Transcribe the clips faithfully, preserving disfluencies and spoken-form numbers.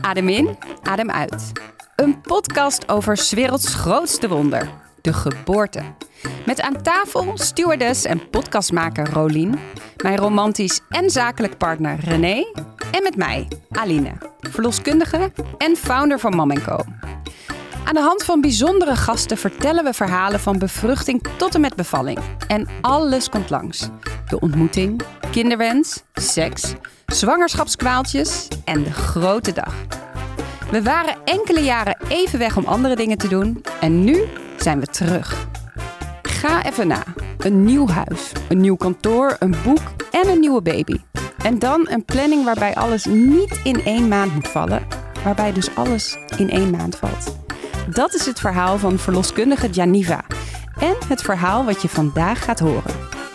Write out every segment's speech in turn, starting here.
Adem in, adem uit. Een podcast over 's werelds grootste wonder, de geboorte. Met aan tafel stewardess en podcastmaker Rolien, mijn romantisch en zakelijk partner René en met mij, Aline, verloskundige en founder van Mam en Co. Aan de hand van bijzondere gasten vertellen we verhalen van bevruchting tot en met bevalling. En alles komt langs. De ontmoeting, kinderwens, seks, zwangerschapskwaaltjes en de grote dag. We waren enkele jaren even weg om andere dingen te doen en nu zijn we terug. Ga even na. Een nieuw huis, een nieuw kantoor, een boek en een nieuwe baby. En dan een planning waarbij alles niet in één maand moet vallen, waarbij dus alles in één maand valt. Dat is het verhaal van verloskundige Janiva en het verhaal wat je vandaag gaat horen.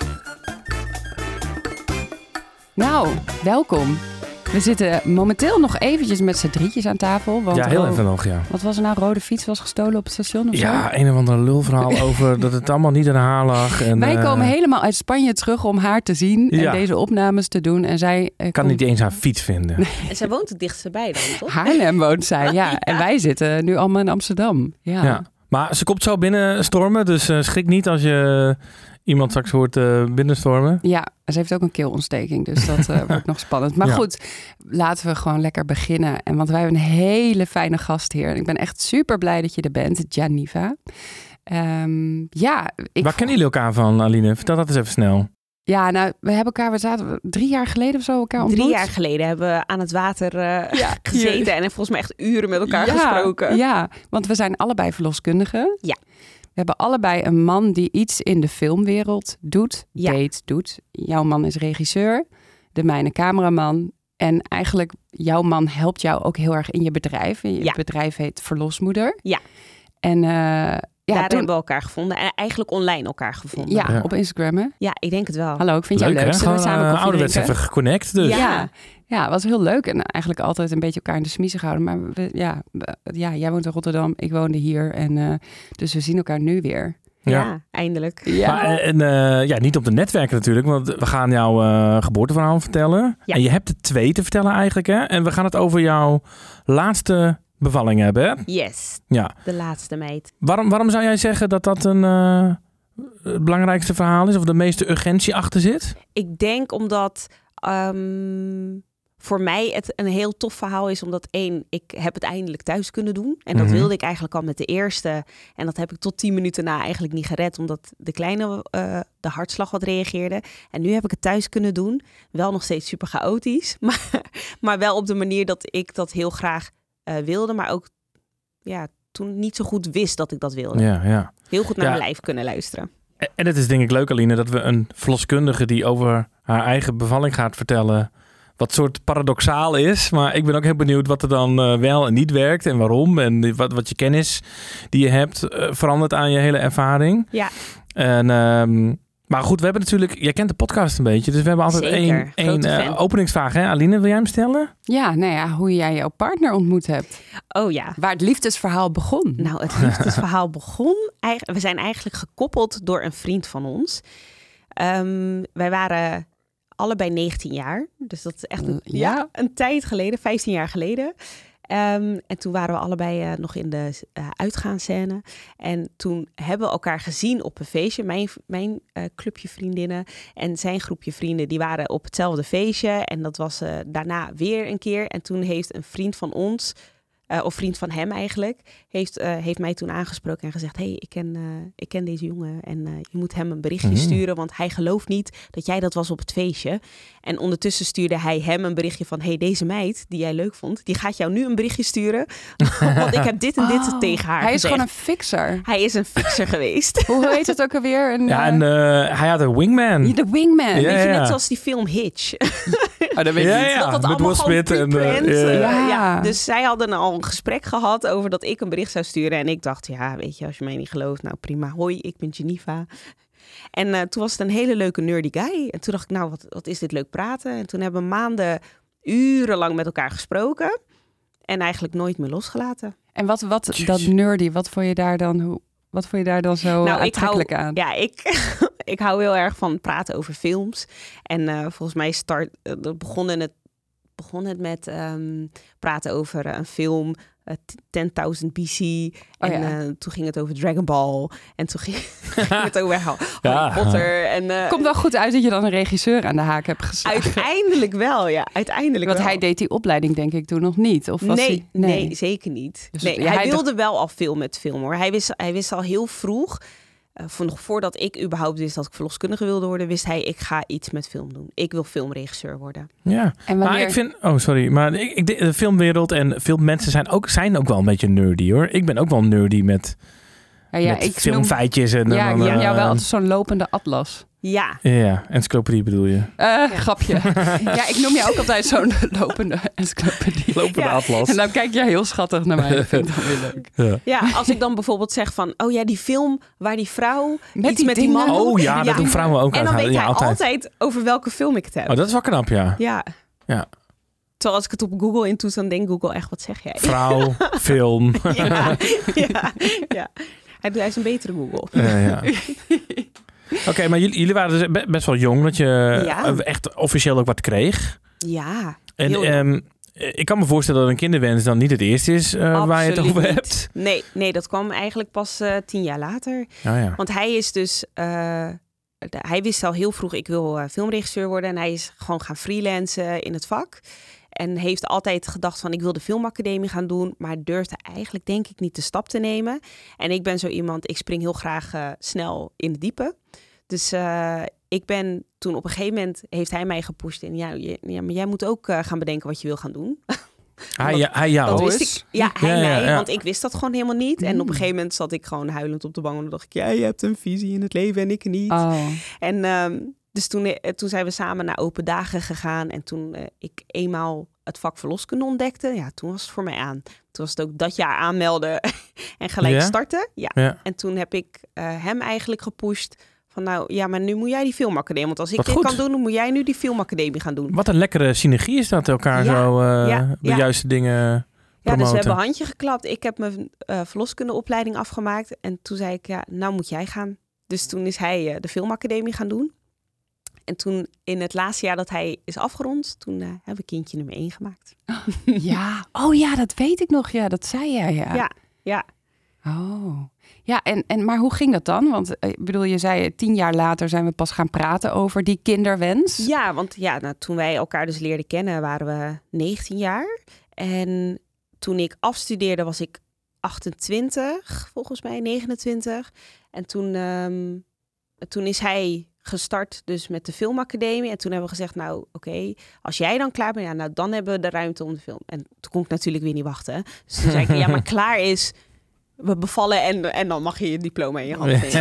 Nou, welkom. We zitten momenteel nog eventjes met z'n drietjes aan tafel. Want ja, heel oh, even nog, ja. Wat was er nou? Rode fiets was gestolen op het station of Ja, zo? een of ander lulverhaal over dat het allemaal niet aan haar lag. En, Wij uh, komen helemaal uit Spanje terug om haar te zien en Ja. deze opnames te doen. En zij uh, kan komt... niet eens haar fiets vinden. En zij woont het dichtst bij dan, toch? Haarlem woont zij, ja. Ja. En wij zitten nu allemaal in Amsterdam. Ja. Ja. Maar ze komt zo binnenstormen, dus uh, schrik niet als je iemand straks hoort uh, binnenstormen. Ja, ze heeft ook een keelontsteking, dus dat uh, wordt nog spannend. Maar Ja. goed, laten we gewoon lekker beginnen. En want wij hebben een hele fijne gast hier. En ik ben echt super blij dat je er bent, Janiva. Um, ja, ik... Waar kennen jullie elkaar van, Aline? Vertel dat eens even snel. Ja, nou, we hebben elkaar, we zaten drie jaar geleden of zo elkaar ontmoet. Drie jaar geleden hebben we aan het water uh, Ja, gezeten hier. en volgens mij echt uren met elkaar ja, gesproken. Ja, want we zijn allebei verloskundigen. Ja. We hebben allebei een man die iets in de filmwereld doet, Ja. deed, doet. Jouw man is regisseur, de mijne cameraman. En eigenlijk, jouw man helpt jou ook heel erg in je bedrijf. Je Ja. bedrijf heet Verlosmoeder. Ja. En uh, ja, Daar toen, hebben we elkaar gevonden en eigenlijk online elkaar gevonden. ja, Ja. op Instagram, hè? Ja, ik denk het wel. Hallo, ik vind Leuk, jou leuk. hè? Zullen we Gewoon samen uh, koffie ouderwets drinken? even geconnect. Dus. Ja. Ja, ja, het was heel leuk. En eigenlijk altijd een beetje elkaar in de smiezen gehouden. Maar we, ja, we- ja, jij woont in Rotterdam, ik woonde hier. En, uh, dus we zien elkaar nu weer. Ja, Ja. eindelijk. Ja. Maar, en, uh, ja, niet op de netwerken natuurlijk, want we gaan jouw uh, geboorteverhaal vertellen. Ja. En je hebt er twee te vertellen eigenlijk, hè? En we gaan het over jouw laatste bevalling hebben, hè? Yes, Ja. de laatste meid. Waarom, waarom zou jij zeggen dat dat een, uh, het belangrijkste verhaal is? Of de meeste urgentie achter zit? Ik denk omdat um, voor mij het een heel tof verhaal is. Omdat één, ik heb het eindelijk thuis kunnen doen. En dat Mhm. wilde ik eigenlijk al met de eerste. En dat heb ik tot tien minuten na eigenlijk niet gered. Omdat de kleine uh, de hartslag wat reageerde. En nu heb ik het thuis kunnen doen. Wel nog steeds super chaotisch. Maar, maar wel op de manier dat ik dat heel graag uh, wilde. Maar ook ja, toen niet zo goed wist dat ik dat wilde. Ja, ja. Heel goed naar Ja. mijn lijf kunnen luisteren. En het is denk ik leuk, Aline, dat we een verloskundige die over haar eigen bevalling gaat vertellen, wat soort paradoxaal is. Maar ik ben ook heel benieuwd wat er dan uh, wel en niet werkt en waarom. En wat, wat je kennis die je hebt uh, verandert aan je hele ervaring. Ja. En, um, maar goed, we hebben natuurlijk, jij kent de podcast een beetje, dus we hebben altijd Zeker, één, één grote uh, fan. openingsvraag. Hè? Aline, wil jij hem stellen? Ja, nou ja, hoe jij jouw partner ontmoet hebt. Oh ja. Waar het liefdesverhaal begon. Nou, het liefdesverhaal begon. Eigen- We zijn eigenlijk gekoppeld door een vriend van ons. Um, wij waren allebei negentien jaar. Dus dat is echt een, Ja. ja, een tijd geleden, vijftien jaar geleden. Um, en toen waren we allebei uh, nog in de uh, uitgaanscène. En toen hebben we elkaar gezien op een feestje. Mijn, mijn uh, clubje vriendinnen en zijn groepje vrienden, die waren op hetzelfde feestje. En dat was uh, daarna weer een keer. En toen heeft een vriend van ons, uh, of vriend van hem eigenlijk, heeft, uh, heeft mij toen aangesproken en gezegd: hey, ik ken, uh, ik ken deze jongen en uh, je moet hem een berichtje Mm. sturen, want hij gelooft niet dat jij dat was op het feestje. En ondertussen stuurde hij hem een berichtje van: hey, deze meid die jij leuk vond, die gaat jou nu een berichtje sturen, want ik heb dit en dit Oh, tegen haar Hij is gezegd. gewoon een fixer. Hij is een fixer geweest. Hoe heet het ook alweer? Een, Ja, uh, en uh, hij had een wingman. de wingman. Ja, Weet je, ja. net zoals die film Hitch. Oh, dat weet ik Ja, niet. ja. dat het met allemaal Will gewoon Smith en, uh, pre-planned, ja. uh, Ja. ja. Dus zij hadden al een gesprek gehad over dat ik een bericht zou sturen. En ik dacht, ja, weet je, als je mij niet gelooft, nou prima. Hoi, ik ben Janiva. En uh, toen was het een hele leuke nerdy guy. En toen dacht ik, nou, wat, wat is dit leuk praten. En toen hebben we maanden, urenlang met elkaar gesproken. En eigenlijk nooit meer losgelaten. En wat, wat Jeez. dat nerdy, wat vond je daar dan, hoe, wat vond je daar dan zo Nou, ik aantrekkelijk hou- aan? Ja, ik, ik hou heel erg van praten over films. En uh, volgens mij start, uh, begon in het begon het met um, praten over uh, een film, uh, tenduizend B C. Oh, en ja. uh, toen ging het over Dragon Ball. En toen ging, ging het over Harry Ja. Potter. En, uh, Komt wel goed uit dat je dan een regisseur aan de haak hebt geslagen. uiteindelijk wel, ja. Uiteindelijk Want wel. hij deed die opleiding denk ik toen nog niet. Of was nee, hij... nee. nee, zeker niet. Dus nee, ja, hij hij wilde dacht- wel al veel met film hoor. Hij wist, hij wist al heel vroeg, uh, voor nog voordat ik überhaupt wist dat ik verloskundige wilde worden, wist hij, ik ga iets met film doen. Ik wil filmregisseur worden. Ja, En maar wanneer... ik vind... Oh, sorry. Maar ik, ik, de filmwereld en veel mensen zijn ook, zijn ook wel een beetje nerdy, hoor. Ik ben ook wel nerdy met, ja, ja, met ik noem... filmfeitjes. En, Ja, ik dan, noem eh, jou wel altijd zo'n lopende atlas. Ja, Ja, encyclopedie bedoel je. Uh, Grapje. Ja, ik noem je ook altijd zo'n lopende encyclopedie. Lopende Ja. atlas. En dan kijk jij heel schattig naar mij. Dat vind ik dan weer leuk. Ja. ja, als ik dan bijvoorbeeld zeg van, oh ja, die film waar die vrouw Met iets die met die dingen. man doet. Oh ja, dat doen vrouwen ook En dan uithalen. weet Ja, hij altijd. altijd. over welke film ik het heb. Oh, dat is wel knap, ja. Ja. Ja. Terwijl als ik het op Google intoets, dan denkt Google echt, wat zeg jij? Vrouw, film. Ja, ja, ja. Hij, hij is een betere Google. Uh, ja. Oké, okay, maar jullie, jullie waren dus be- best wel jong dat je Ja. uh, echt officieel ook wat kreeg. Ja, En heel jong. um, ik kan me voorstellen dat een kinderwens dan niet het eerste is uh, waar je het Absoluut over niet. hebt. Nee, nee, dat kwam eigenlijk pas uh, tien jaar later. Oh, ja. Want hij is dus... Uh, de, hij wist al heel vroeg, ik wil uh, filmregisseur worden. En hij is gewoon gaan freelancen in het vak. En heeft altijd gedacht van, ik wil de filmacademie gaan doen. Maar durfde eigenlijk, denk ik, niet de stap te nemen. En ik ben zo iemand, ik spring heel graag uh, snel in de diepe. Dus uh, ik ben toen op een gegeven moment, heeft hij mij gepusht in... Ja, je, ja maar jij moet ook uh, gaan bedenken wat je wil gaan doen. Hij, ja, hij jou. Dat Oh, wist is? ik. Ja, hij Ja, ja, mij, ja. want ik wist dat gewoon helemaal niet. En op een gegeven moment zat ik gewoon huilend op de bank. En dan dacht ik, ja, je hebt een visie in het leven en ik niet. Oh. En um, dus toen, uh, toen zijn we samen naar open dagen gegaan. En toen uh, ik eenmaal het vak verloskunde ontdekte, ja, toen was het voor mij aan. Toen was het ook dat jaar aanmelden en gelijk Ja? starten. Ja. Ja. En toen heb ik uh, hem eigenlijk gepusht van, nou, ja, maar nu moet jij die filmacademie. Want als ik Wat dit goed. kan doen, dan moet jij nu die filmacademie gaan doen. Wat een lekkere synergie is dat elkaar Ja, zo uh, ja, de ja. juiste dingen Ja, promoten. dus we hebben handje geklapt. Ik heb mijn uh, verloskundeopleiding afgemaakt. En toen zei ik, ja, nou moet jij gaan. Dus toen is hij uh, de filmacademie gaan doen. En toen in het laatste jaar dat hij is afgerond, toen uh, hebben we kindje nummer één gemaakt. Ja, oh ja, dat weet ik nog. Ja, dat zei jij, ja. Ja, ja. Oh. Ja, en, en, maar hoe ging dat dan? Want ik bedoel, je zei tien jaar later zijn we pas gaan praten over die kinderwens. Ja, want ja, nou, toen wij elkaar dus leerden kennen, waren we negentien jaar. En toen ik afstudeerde was ik achtentwintig, volgens mij negenentwintig. En toen, um, toen is hij gestart dus met de filmacademie. En toen hebben we gezegd, nou oké, okay, als jij dan klaar bent, ja, nou dan hebben we de ruimte om de film. En toen kon ik natuurlijk weer niet wachten. Dus toen zei ik, ja, maar klaar is, we bevallen en, en dan mag je je diploma in je hand nemen.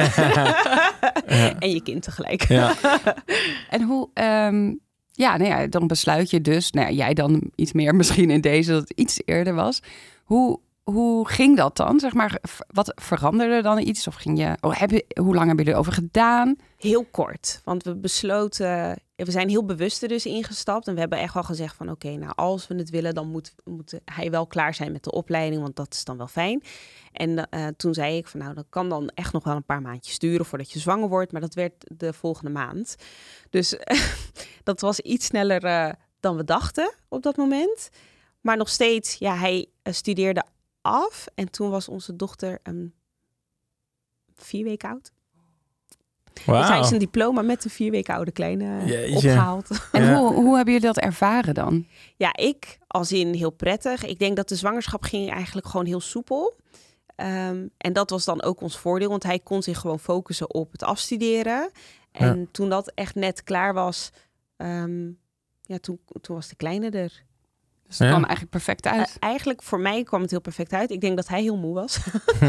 Ja. En je kind tegelijk. Ja. En hoe, um, ja, nou ja, dan besluit je dus, nou ja, jij dan iets meer misschien in deze, dat het iets eerder was. Hoe, hoe ging dat dan? Zeg maar, wat veranderde dan iets? Of ging je, oh, heb je, hoe lang heb je erover gedaan? Heel kort, want we besloten, we zijn heel bewust er dus ingestapt. En we hebben echt wel gezegd van oké, okay, nou als we het willen, dan moet, moet hij wel klaar zijn met de opleiding, want dat is dan wel fijn. En uh, toen zei ik van nou, dat kan dan echt nog wel een paar maandjes duren voordat je zwanger wordt. Maar dat werd de volgende maand. Dus dat was iets sneller uh, dan we dachten op dat moment. Maar nog steeds, ja, hij uh, studeerde af en toen was onze dochter um, vier weken oud. Wow. Dus hij is een diploma met een vier weken oude kleine Jeetje. opgehaald. En Ja. hoe, hoe hebben jullie dat ervaren dan? Ja, ik als in heel prettig. Ik denk dat de zwangerschap ging eigenlijk gewoon heel soepel. Um, en dat was dan ook ons voordeel, want hij kon zich gewoon focussen op het afstuderen. En ja. toen dat echt net klaar was, um, ja, toen, toen was de kleine er. Dus het Ja. kwam eigenlijk perfect uit. Uh, eigenlijk voor mij kwam het heel perfect uit. Ik denk dat hij heel moe was.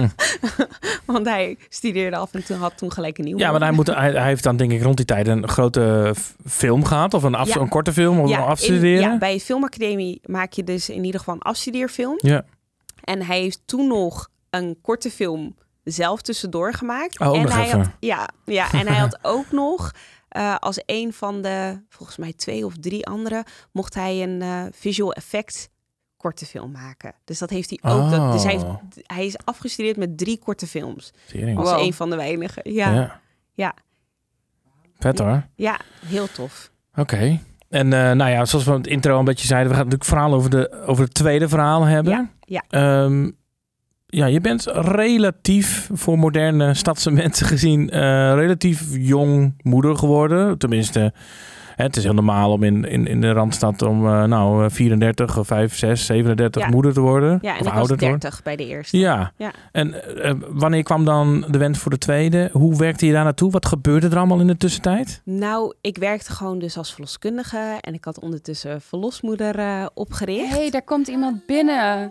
Want hij studeerde af en toen had toen gelijk een nieuwe. Ja, maar hij, moet, hij, hij heeft dan denk ik rond die tijd een grote f- film gehad. Of een, af, Ja. een korte film om ja, afstuderen. in, ja, bij het filmacademie maak je dus in ieder geval een afstudeerfilm. Ja. En hij heeft toen nog een korte film zelf tussendoor gemaakt. Oh, en nog hij even. had, ja, ja, en hij had ook nog uh, als een van de, volgens mij twee of drie anderen, mocht hij een uh, visual effect korte film maken. Dus dat heeft hij ook. Oh. Dat, dus hij, heeft, hij is afgestudeerd met drie korte films. Tering. Als Wow. een van de weinigen. Ja, ja. Ja. ja. Vet hoor. Ja, heel tof. Oké. Okay. En uh, nou ja, zoals we in het intro al een beetje zeiden, we gaan natuurlijk verhaal over, de, over het tweede verhaal hebben. Ja. ja. Um, ja, je bent relatief, voor moderne stadse mensen gezien, uh, relatief jong moeder geworden. Tenminste, hè, het is heel normaal om in, in, in de Randstad om uh, nou, vierendertig of vijf, zes, zevenendertig ja. moeder te worden. Ja, en of ik ouder was dertig bij de eerste. Ja, ja. En uh, wanneer kwam dan de wens voor de tweede? Hoe werkte je daar naartoe? Wat gebeurde er allemaal in de tussentijd? Nou, ik werkte gewoon dus als verloskundige en ik had ondertussen verlosmoeder uh, opgericht. Hé, hey, daar komt iemand binnen.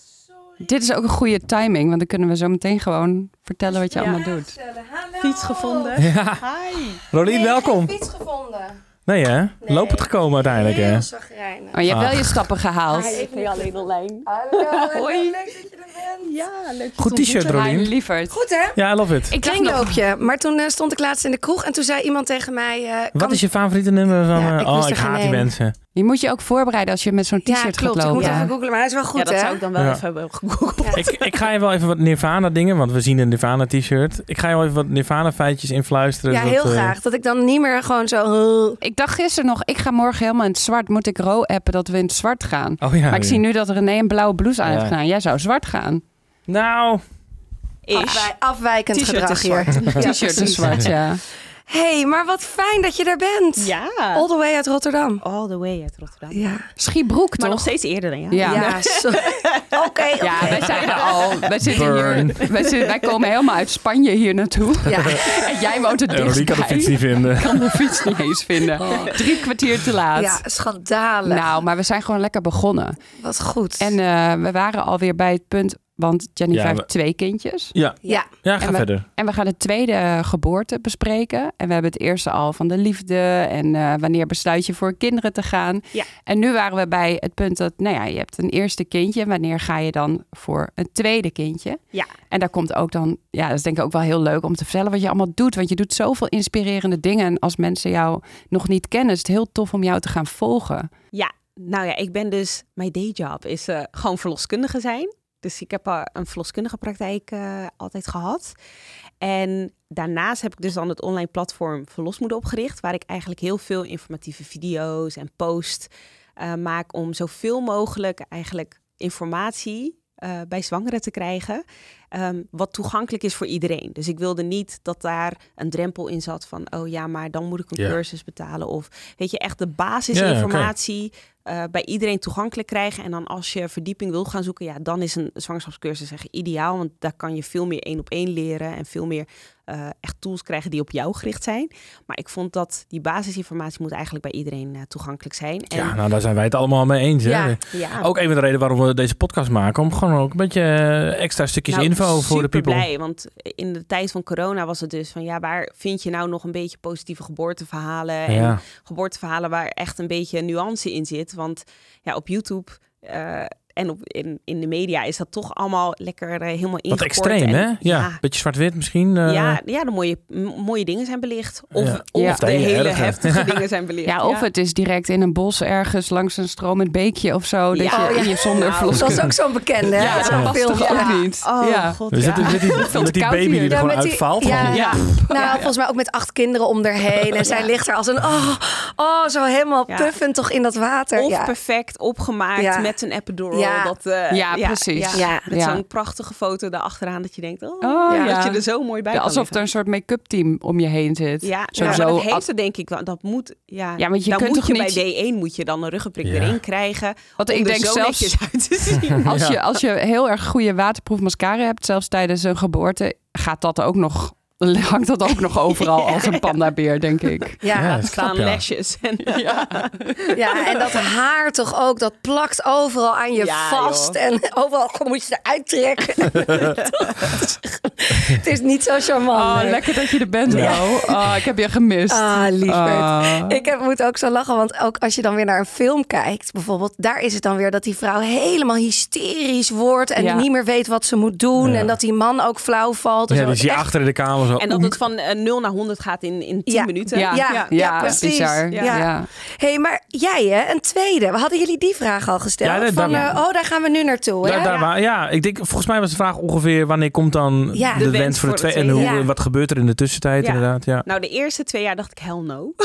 Dit is ook een goede timing, want dan kunnen we zo meteen gewoon vertellen wat je ja. allemaal doet. Hallo. Fiets gevonden. Ja. Hi. Rolien, nee, welkom. Fiets gevonden. Nee hè? Nee. Lopend gekomen uiteindelijk Heel hè? zagrijnig. Oh, je hebt ah. wel je stappen gehaald. Hi, ik ben alleen online. Hallo, hoi. leuk dat je er bent. Ja, leuk. Goed t-shirt, Rolien. Hi, lieverd. Goed hè? Ja, I love it. Ik kringloopje, maar toen uh, stond ik laatst in de kroeg en toen zei iemand tegen mij... Uh, Wat kan... is je favoriete nummer van... Ja, uh, ik oh, wist ik er haat geen die een. mensen. Je moet je ook voorbereiden als je met zo'n t-shirt ja, klopt. gaat lopen. Ik moet Ja. even googlen, maar hij is wel goed Ja, dat hè? zou ik dan wel Ja. even hebben gegoogeld. Ja. ik, ik ga je wel even wat Nirvana dingen, want we zien een Nirvana t-shirt. Ik ga je wel even wat Nirvana feitjes influisteren. Ja, dat, heel uh, graag. Dat ik dan niet meer gewoon zo... Uh, Ik dacht gisteren nog, ik ga morgen helemaal in het zwart. Moet ik Ro appen dat we in het zwart gaan? Oh ja. Maar ik ja. zie nu dat René een blauwe blouse aan Ja. heeft gedaan. Jij zou zwart gaan. Nou, afwij- afwijkend T-shirt gedrag is hier. zwart. Ja, T-shirt is precies. zwart, ja. hey, maar wat fijn dat je er bent. Ja. All the way uit Rotterdam. All the way uit Rotterdam. Ja, Schiebroek, Maar toch? nog steeds eerder dan jou. Ja. ja. so- Oké, oké. Ja, wij zijn er al. Wij, zitten Burn. hier, wij, zitten, wij komen helemaal uit Spanje hier naartoe. Ja. En jij woont er uh, Rolien kan de fiets dichtbij. niet vinden. Ik kan de fiets niet eens vinden. Drie kwartier te laat. Ja, schandalig. Nou, maar we zijn gewoon lekker begonnen. Wat goed. En uh, we waren alweer bij het punt, want Jennifer Ja, we- heeft twee kindjes. Ja, ja, ja ga En we- verder. En we gaan de tweede geboorte bespreken. En we hebben het eerste al van de liefde. En uh, wanneer besluit je voor kinderen te gaan. Ja. En nu waren we bij het punt dat, nou ja, je hebt een eerste kindje. Wanneer ga je dan voor een tweede kindje? Ja. En daar komt ook dan, ja, dat is denk ik ook wel heel leuk om te vertellen wat je allemaal doet. Want je doet zoveel inspirerende dingen. En als mensen jou nog niet kennen, is het heel tof om jou te gaan volgen. Ja, nou ja, ik ben dus... Mijn dayjob is uh, gewoon verloskundige zijn. Dus ik heb uh, een verloskundige praktijk uh, altijd gehad. En daarnaast heb ik dus dan het online platform Verlosmoeder opgericht. Waar ik eigenlijk heel veel informatieve video's en posts uh, maak om zoveel mogelijk eigenlijk informatie uh, bij zwangeren te krijgen. Um, wat toegankelijk is voor iedereen. Dus ik wilde niet dat daar een drempel in zat van... oh ja, maar dan moet ik een Ja. cursus betalen. Of weet je, echt de basisinformatie uh, bij iedereen toegankelijk krijgen. En dan als je verdieping wil gaan zoeken... ja, dan is een zwangerschapscursus echt ideaal. Want daar kan je veel meer één op één leren... en veel meer uh, echt tools krijgen die op jou gericht zijn. Maar ik vond dat die basisinformatie moet eigenlijk bij iedereen uh, toegankelijk zijn. En, Ja, nou daar zijn wij het allemaal mee eens. Hè? Ja. ja. Ook een van de redenen waarom we deze podcast maken. Om gewoon ook een beetje uh, extra stukjes Nou, info voor de super people. blij, want in de tijd van corona was het dus van... ja, waar vind je nou nog een beetje positieve geboorteverhalen... en Ja. geboorteverhalen waar echt een beetje nuance in zit. Want ja, op YouTube uh, en op, in, in de media is dat toch allemaal lekker uh, helemaal Wat ingekort. extreem, en, hè? Ja, Ja, beetje zwart-wit misschien. Uh, ja, ja, de mooie, m- mooie dingen zijn belicht. Of, Ja. of Ja. de De hele hele erge. heftige dingen zijn belicht. Ja, of het is direct in een bos ergens langs een stromend beekje of zo. Dat Ja. je, Oh, ja. je zonder Nou, dat verloskundige... is ook zo'n bekende. hè? Ja, Zo'n dat film. past toch Ja. ook niet? Oh, ja. god, We ja. zitten met die, Veel met te die koud baby die hier. er Ja, gewoon met die- uitvalt. ja. Gewoon. Ja. Nou, Ja. volgens mij ook met acht kinderen om haar heen. En zij ligt er als een... Oh, oh zo helemaal Ja. puffend toch in dat water. Of ja. perfect opgemaakt Ja. met een epidural. Ja. Dat, uh, Ja, precies. Ja, Ja. Met Ja. zo'n prachtige foto daarachteraan dat je denkt... oh, Oh, ja, ja. dat je er zo mooi bij kan Alsof er liggen. een soort make-up team om je heen zit. Ja, ja, Sowieso maar dat als- heeft er denk ik wel. Dat moet, ja, Ja, want je dan kunt moet toch je niet- bij D één moet je dan een ruggenprik Ja. erin krijgen. Want om ik er denk zo zelfs- netjes uit te zien. Als, Ja. je, als je heel erg goede waterproof mascara hebt, zelfs tijdens een geboorte, gaat dat ook nog, hangt dat ook nog overal als een pandabeer, denk ik. Ja, Ja, ja. dat Staan snap, ja. lesjes. En, ja. en dat haar toch ook, dat plakt overal aan je Ja, vast. joh. En overal moet je eruit trekken. Het is niet zo charmant. Oh, nee. lekker dat je er bent, Ro. Oh, ik heb je gemist. Ah, lieverd. Ah. Ik heb, moet ook zo lachen, want ook als je dan weer naar een film kijkt, bijvoorbeeld, daar is het dan weer dat die vrouw helemaal hysterisch wordt en Ja. niet meer weet wat ze moet doen. Ja. En dat die man ook flauw valt. En Ja, zo. dus je Echt- achter in de kamer zo. en dat oem. het van uh, nul naar honderd gaat in, in tien Ja. minuten. Ja, Ja, ja, ja, precies. bizar. Ja. Ja. Ja. hey, maar jij hè, een tweede. Hadden jullie die vraag al gesteld? Ja, dat- van, dat- eh, oh, daar gaan we nu naartoe. Daar, hè? daar, wa- ja, ik denk, volgens mij was de vraag ongeveer wanneer komt dan Ja. de, De bewend voor de tweede. En hoe, Ja. wat gebeurt er in de tussentijd Ja. inderdaad? Ja. Nou, de eerste twee jaar dacht ik, hell no.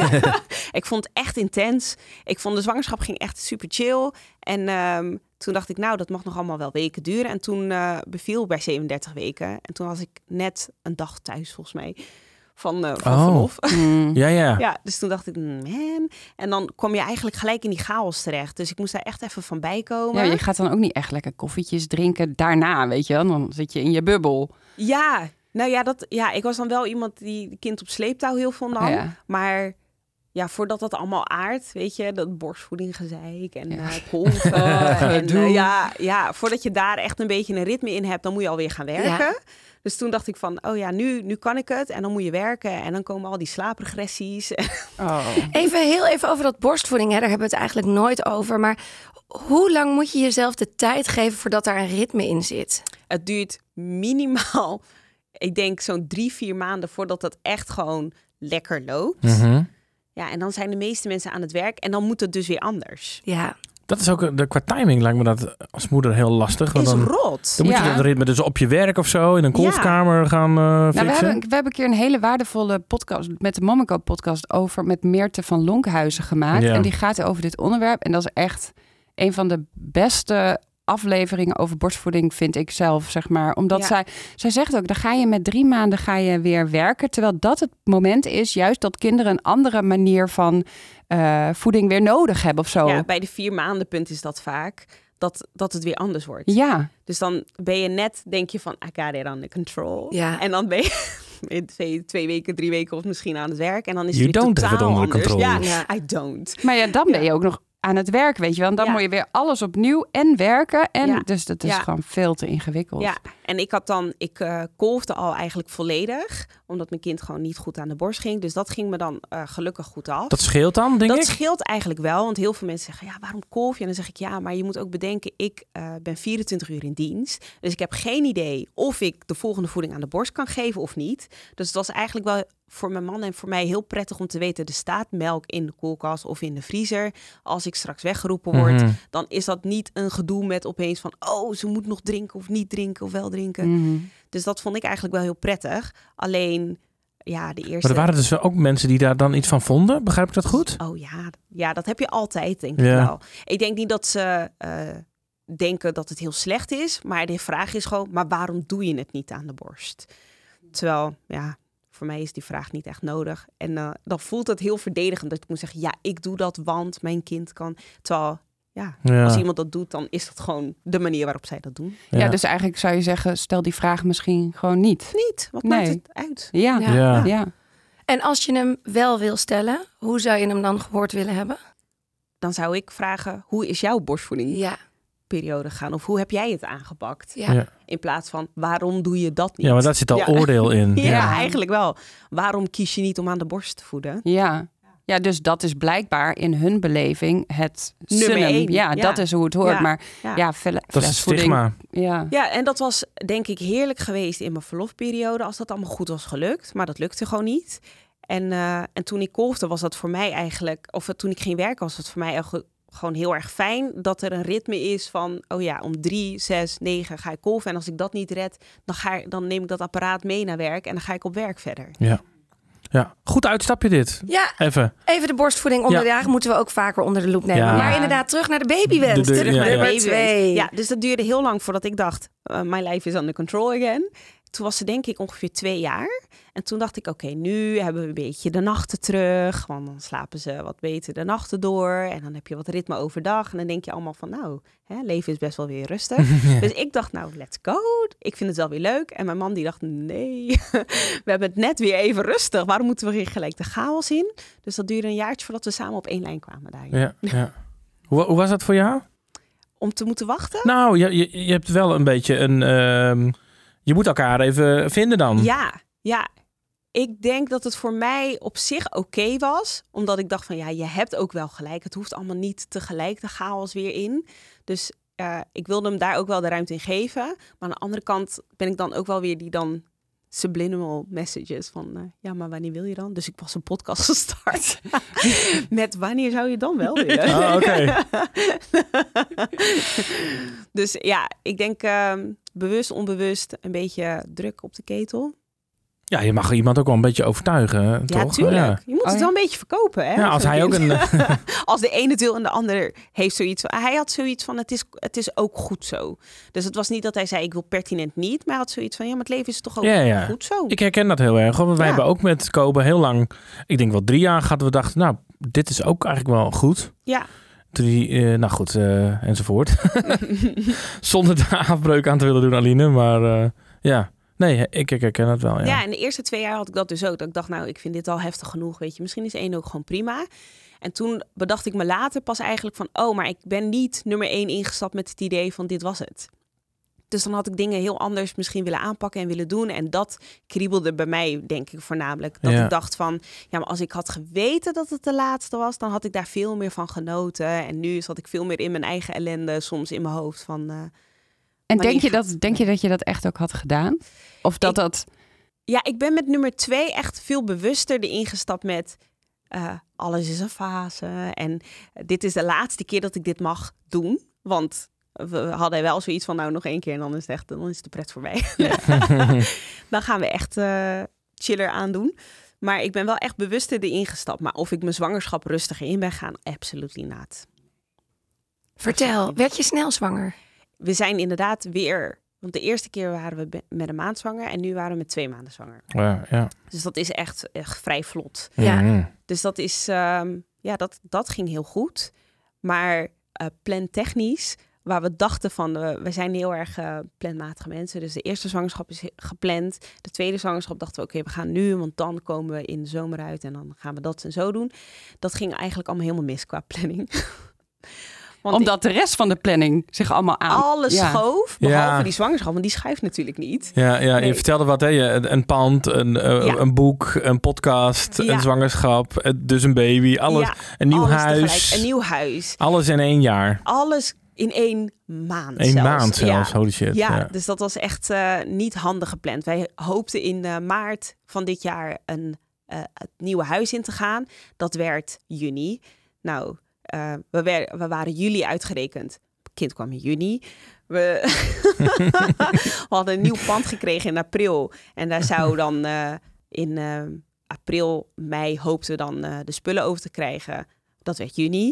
Ik vond het echt intens. Ik vond de zwangerschap ging echt super chill. En um, toen dacht ik, nou, dat mag nog allemaal wel weken duren. En toen uh, beviel ik bij zevenendertig weken. En toen was ik net een dag thuis, volgens mij, van, uh, van Oh. verlof. Mm. Ja, ja. Ja, dus toen dacht ik, man. En dan kom je eigenlijk gelijk in die chaos terecht. Dus ik moest daar echt even van bijkomen. Ja, je gaat dan ook niet echt lekker koffietjes drinken daarna, weet je wel. Dan zit je in je bubbel. Ja, nou ja, dat, ja, ik was dan wel iemand die de kind op sleeptouw heel veel nam. Ja. Maar ja, voordat dat allemaal aardt, weet je, dat borstvoedinggezeik en Ja. ja. uh, kolven. en, Doe. uh, ja, ja, voordat je daar echt een beetje een ritme in hebt, dan moet je alweer gaan werken. Ja. Dus toen dacht ik van, oh ja, nu, nu kan ik het. En dan moet je werken. En dan komen al die slaapregressies. Oh. Even heel even over dat borstvoeding. Hè. Daar hebben we het eigenlijk nooit over. Maar hoe lang moet je jezelf de tijd geven voordat daar een ritme in zit? Het duurt minimaal, ik denk zo'n drie, vier maanden voordat het echt gewoon lekker loopt. Mhm. Ja, en dan zijn de meeste mensen aan het werk. En dan moet het dus weer anders. Ja. Dat is ook, de, qua timing lijkt me dat als moeder heel lastig. Want Is dan, rot. dan moet Ja. je dat ritme dus op je werk of zo, in een kolfkamer gaan uh, Nou, fixen. we, hebben, we hebben een keer een hele waardevolle podcast met de Momaco podcast over met Meerte van Lonkhuizen gemaakt. Ja. En die gaat over dit onderwerp. En dat is echt een van de beste afleveringen over borstvoeding, vind ik zelf, zeg maar. Omdat Ja. zij, zij zegt ook, dan ga je met drie maanden ga je weer werken. Terwijl dat het moment is, juist dat kinderen een andere manier van uh, voeding weer nodig hebben of zo. Ja, bij de vier maanden punt is dat vaak. Dat, dat het weer anders wordt. Ja. Dus dan ben je net, denk je van, I got it under control. Ja. En dan ben je in twee, twee weken, drie weken of misschien aan het werk. En dan is You het weer don't have it totaal under anders. control. Ja, Ja. I don't. Maar ja, dan ben je ook nog aan het werk, weet je wel. En dan Ja. moet je weer alles opnieuw en werken. En Ja. dus dat is Ja. gewoon veel te ingewikkeld. Ja, en ik had dan, ik uh, kolfde al eigenlijk volledig. Omdat mijn kind gewoon niet goed aan de borst ging. Dus dat ging me dan uh, gelukkig goed af. Dat scheelt dan, denk dat ik? scheelt eigenlijk wel, want heel veel mensen zeggen, ja, waarom kolf je? En dan zeg ik, ja, maar je moet ook bedenken, ik uh, ben vierentwintig uur in dienst. Dus ik heb geen idee of ik de volgende voeding aan de borst kan geven of niet. Dus het was eigenlijk wel voor mijn man en voor mij heel prettig om te weten, er staat melk in de koelkast of in de vriezer. Als ik straks weggeroepen word, Mhm. dan is dat niet een gedoe met opeens van, oh, ze moet nog drinken of niet drinken of wel drinken. Mhm. Dus dat vond ik eigenlijk wel heel prettig. Alleen, ja, de eerste... Maar er waren dus ook mensen die daar dan iets van vonden. Begrijp ik dat goed? Oh ja, ja, dat heb je altijd, denk Ja. ik wel. Ik denk niet dat ze uh, denken dat het heel slecht is. Maar de vraag is gewoon, maar waarom doe je het niet aan de borst? Terwijl, ja, voor mij is die vraag niet echt nodig. En uh, dan voelt het heel verdedigend dat ik moet zeggen, ja, ik doe dat, want mijn kind kan. Terwijl, ja, Ja. als iemand dat doet, dan is dat gewoon de manier waarop zij dat doen. Ja. Ja. dus eigenlijk zou je zeggen, stel die vraag misschien gewoon niet. Niet, wat Nee. maakt het uit? Ja, Ja. ja. Ja. En als je hem wel wil stellen, hoe zou je hem dan gehoord willen hebben? Dan zou ik vragen, hoe is jouw borstvoedingperiode Ja. gaan? Of hoe heb jij het aangepakt? Ja. Ja. In plaats van, waarom doe je dat niet? Ja, maar daar zit al Ja. oordeel in. Ja, Ja. eigenlijk wel. Waarom kies je niet om aan de borst te voeden? Ja. Ja, dus dat is blijkbaar in hun beleving het Nummer summum. één. Ja, Ja. dat is hoe het hoort. Ja. Maar Ja. ja, vele, Dat is het stigma. Ja. Ja, en dat was denk ik heerlijk geweest in mijn verlofperiode als dat allemaal goed was gelukt. Maar dat lukte gewoon niet. En, uh, en toen ik kolfde was dat voor mij eigenlijk, of toen ik ging werken was het voor mij echt gewoon heel erg fijn dat er een ritme is van, oh ja, om drie, zes, negen ga ik kolven. En als ik dat niet red, dan, ga, dan neem ik dat apparaat mee naar werk en dan ga ik op werk verder. Ja. Ja, goed uitstapje dit. Ja, Even. even de borstvoeding onder Ja. de dagen moeten we ook vaker onder de loep nemen. Ja. Maar inderdaad, terug naar de babywens. De- de- terug ja, naar ja. nummer Baby twee. Ja, dus dat duurde heel lang voordat ik dacht, uh, my life is under control again. Toen was ze denk ik ongeveer twee jaar. En toen dacht ik, oké, okay, nu hebben we een beetje de nachten terug. Want dan slapen ze wat beter de nachten door. En dan heb je wat ritme overdag. En dan denk je allemaal van, nou, hè, leven is best wel weer rustig. Ja. Dus ik dacht, nou, let's go. Ik vind het wel weer leuk. En mijn man die dacht, nee, we hebben het net weer even rustig. Waarom moeten we hier gelijk de chaos in? Dus dat duurde een jaartje voordat we samen op één lijn kwamen daar. Ja, ja. Hoe, hoe was dat voor jou? Om te moeten wachten? Nou, je, je, je hebt wel een beetje een... Uh, je moet elkaar even vinden dan. Ja, ja. Ik denk dat het voor mij op zich oké okay was. Omdat ik dacht van, ja, je hebt ook wel gelijk. Het hoeft allemaal niet tegelijk de chaos weer in. Dus uh, ik wilde hem daar ook wel de ruimte in geven. Maar aan de andere kant ben ik dan ook wel weer die dan subliminal messages van, uh, ja, maar wanneer wil je dan? Dus ik was een podcast gestart met wanneer zou je dan wel willen? Oh, oké. Dus ja, ik denk, uh, bewust, onbewust een beetje druk op de ketel. Ja, je mag iemand ook wel een beetje overtuigen, toch? Ja, tuurlijk. Ja. Je moet Oh, het ja. wel een beetje verkopen. Hè, Ja, als zo'n hij ook kind. een... Als de ene het wil en de ander heeft zoiets van... Hij had zoiets van, het is, het is ook goed zo. Dus het was niet dat hij zei, ik wil pertinent niet. Maar hij had zoiets van, ja, maar het leven is toch ook Ja, ja. goed zo. Ik herken dat heel erg. Want wij Ja. hebben ook met Kobe heel lang... Ik denk wel drie jaar gehad. We dachten, nou, dit is ook eigenlijk wel goed. Ja. Drie, uh, nou goed, uh, enzovoort. Zonder daar afbreuk aan te willen doen, Aline. Maar uh, ja... Nee, ik, ik herken het wel, ja. Ja, en de eerste twee jaar had ik dat dus ook. Dat ik dacht, nou, ik vind dit al heftig genoeg, weet je. Misschien is één ook gewoon prima. En toen bedacht ik me later pas eigenlijk van... oh, maar ik ben niet nummer één ingestapt met het idee van dit was het. Dus dan had ik dingen heel anders misschien willen aanpakken en willen doen. En dat kriebelde bij mij, denk ik, voornamelijk. Dat Ja. ik dacht van, ja, maar als ik had geweten dat het de laatste was... dan had ik daar veel meer van genoten. En nu zat ik veel meer in mijn eigen ellende, soms in mijn hoofd van... Uh, En Maar denk die- je, dat, denk je dat je dat echt ook had gedaan? Of dat Ik- dat... Ja, ik ben met nummer twee echt veel bewuster erin gestapt met... Uh, alles is een fase en dit is de laatste keer dat ik dit mag doen. Want we hadden wel zoiets van, nou nog één keer en dan is het echt, dan is de pret voorbij. Dan gaan we echt uh, chiller aandoen. Maar ik ben wel echt bewuster erin gestapt. Maar of ik mijn zwangerschap rustiger in ben gaan, absoluut not. Vertel, werd je snel zwanger? We zijn inderdaad weer... Want de eerste keer waren we be- met een maand zwanger en nu waren we met twee maanden zwanger. Ja, ja. Dus dat is echt, echt vrij vlot. Ja. Mhm. Dus dat is, um, ja, dat, dat ging heel goed. Maar uh, plantechnisch, waar we dachten van, uh, we zijn heel erg uh, planmatige mensen. Dus de eerste zwangerschap is gepland. De tweede zwangerschap dachten we, oké, okay, we gaan nu, want dan komen we in de zomer uit en dan gaan we dat en zo doen. Dat ging eigenlijk allemaal helemaal mis qua planning. Want Omdat de rest van de planning zich allemaal aan... alles Ja. schoof, behalve Ja. die zwangerschap, want die schuift natuurlijk niet. Ja, ja, Nee. je vertelde wat, hè? Je- Een pand, een, uh, Ja. een boek, een podcast, Ja. een zwangerschap, uh, dus een baby, alles, Ja, een nieuw alles huis. tegelijk. Een nieuw huis. Alles in één jaar. Alles in één maand Eén zelfs. maand zelfs, Ja. holy shit. Ja, Ja. dus dat was echt uh, niet handig gepland. Wij hoopten in uh, maart van dit jaar een, uh, het nieuwe huis in te gaan. Dat werd juni. Nou, uh, we, wer- we waren juli uitgerekend. Het kind kwam in juni. We, we hadden een nieuw pand gekregen in april. En daar zou dan uh, in uh, april, mei hoopten we dan uh, de spullen over te krijgen. Dat werd juni.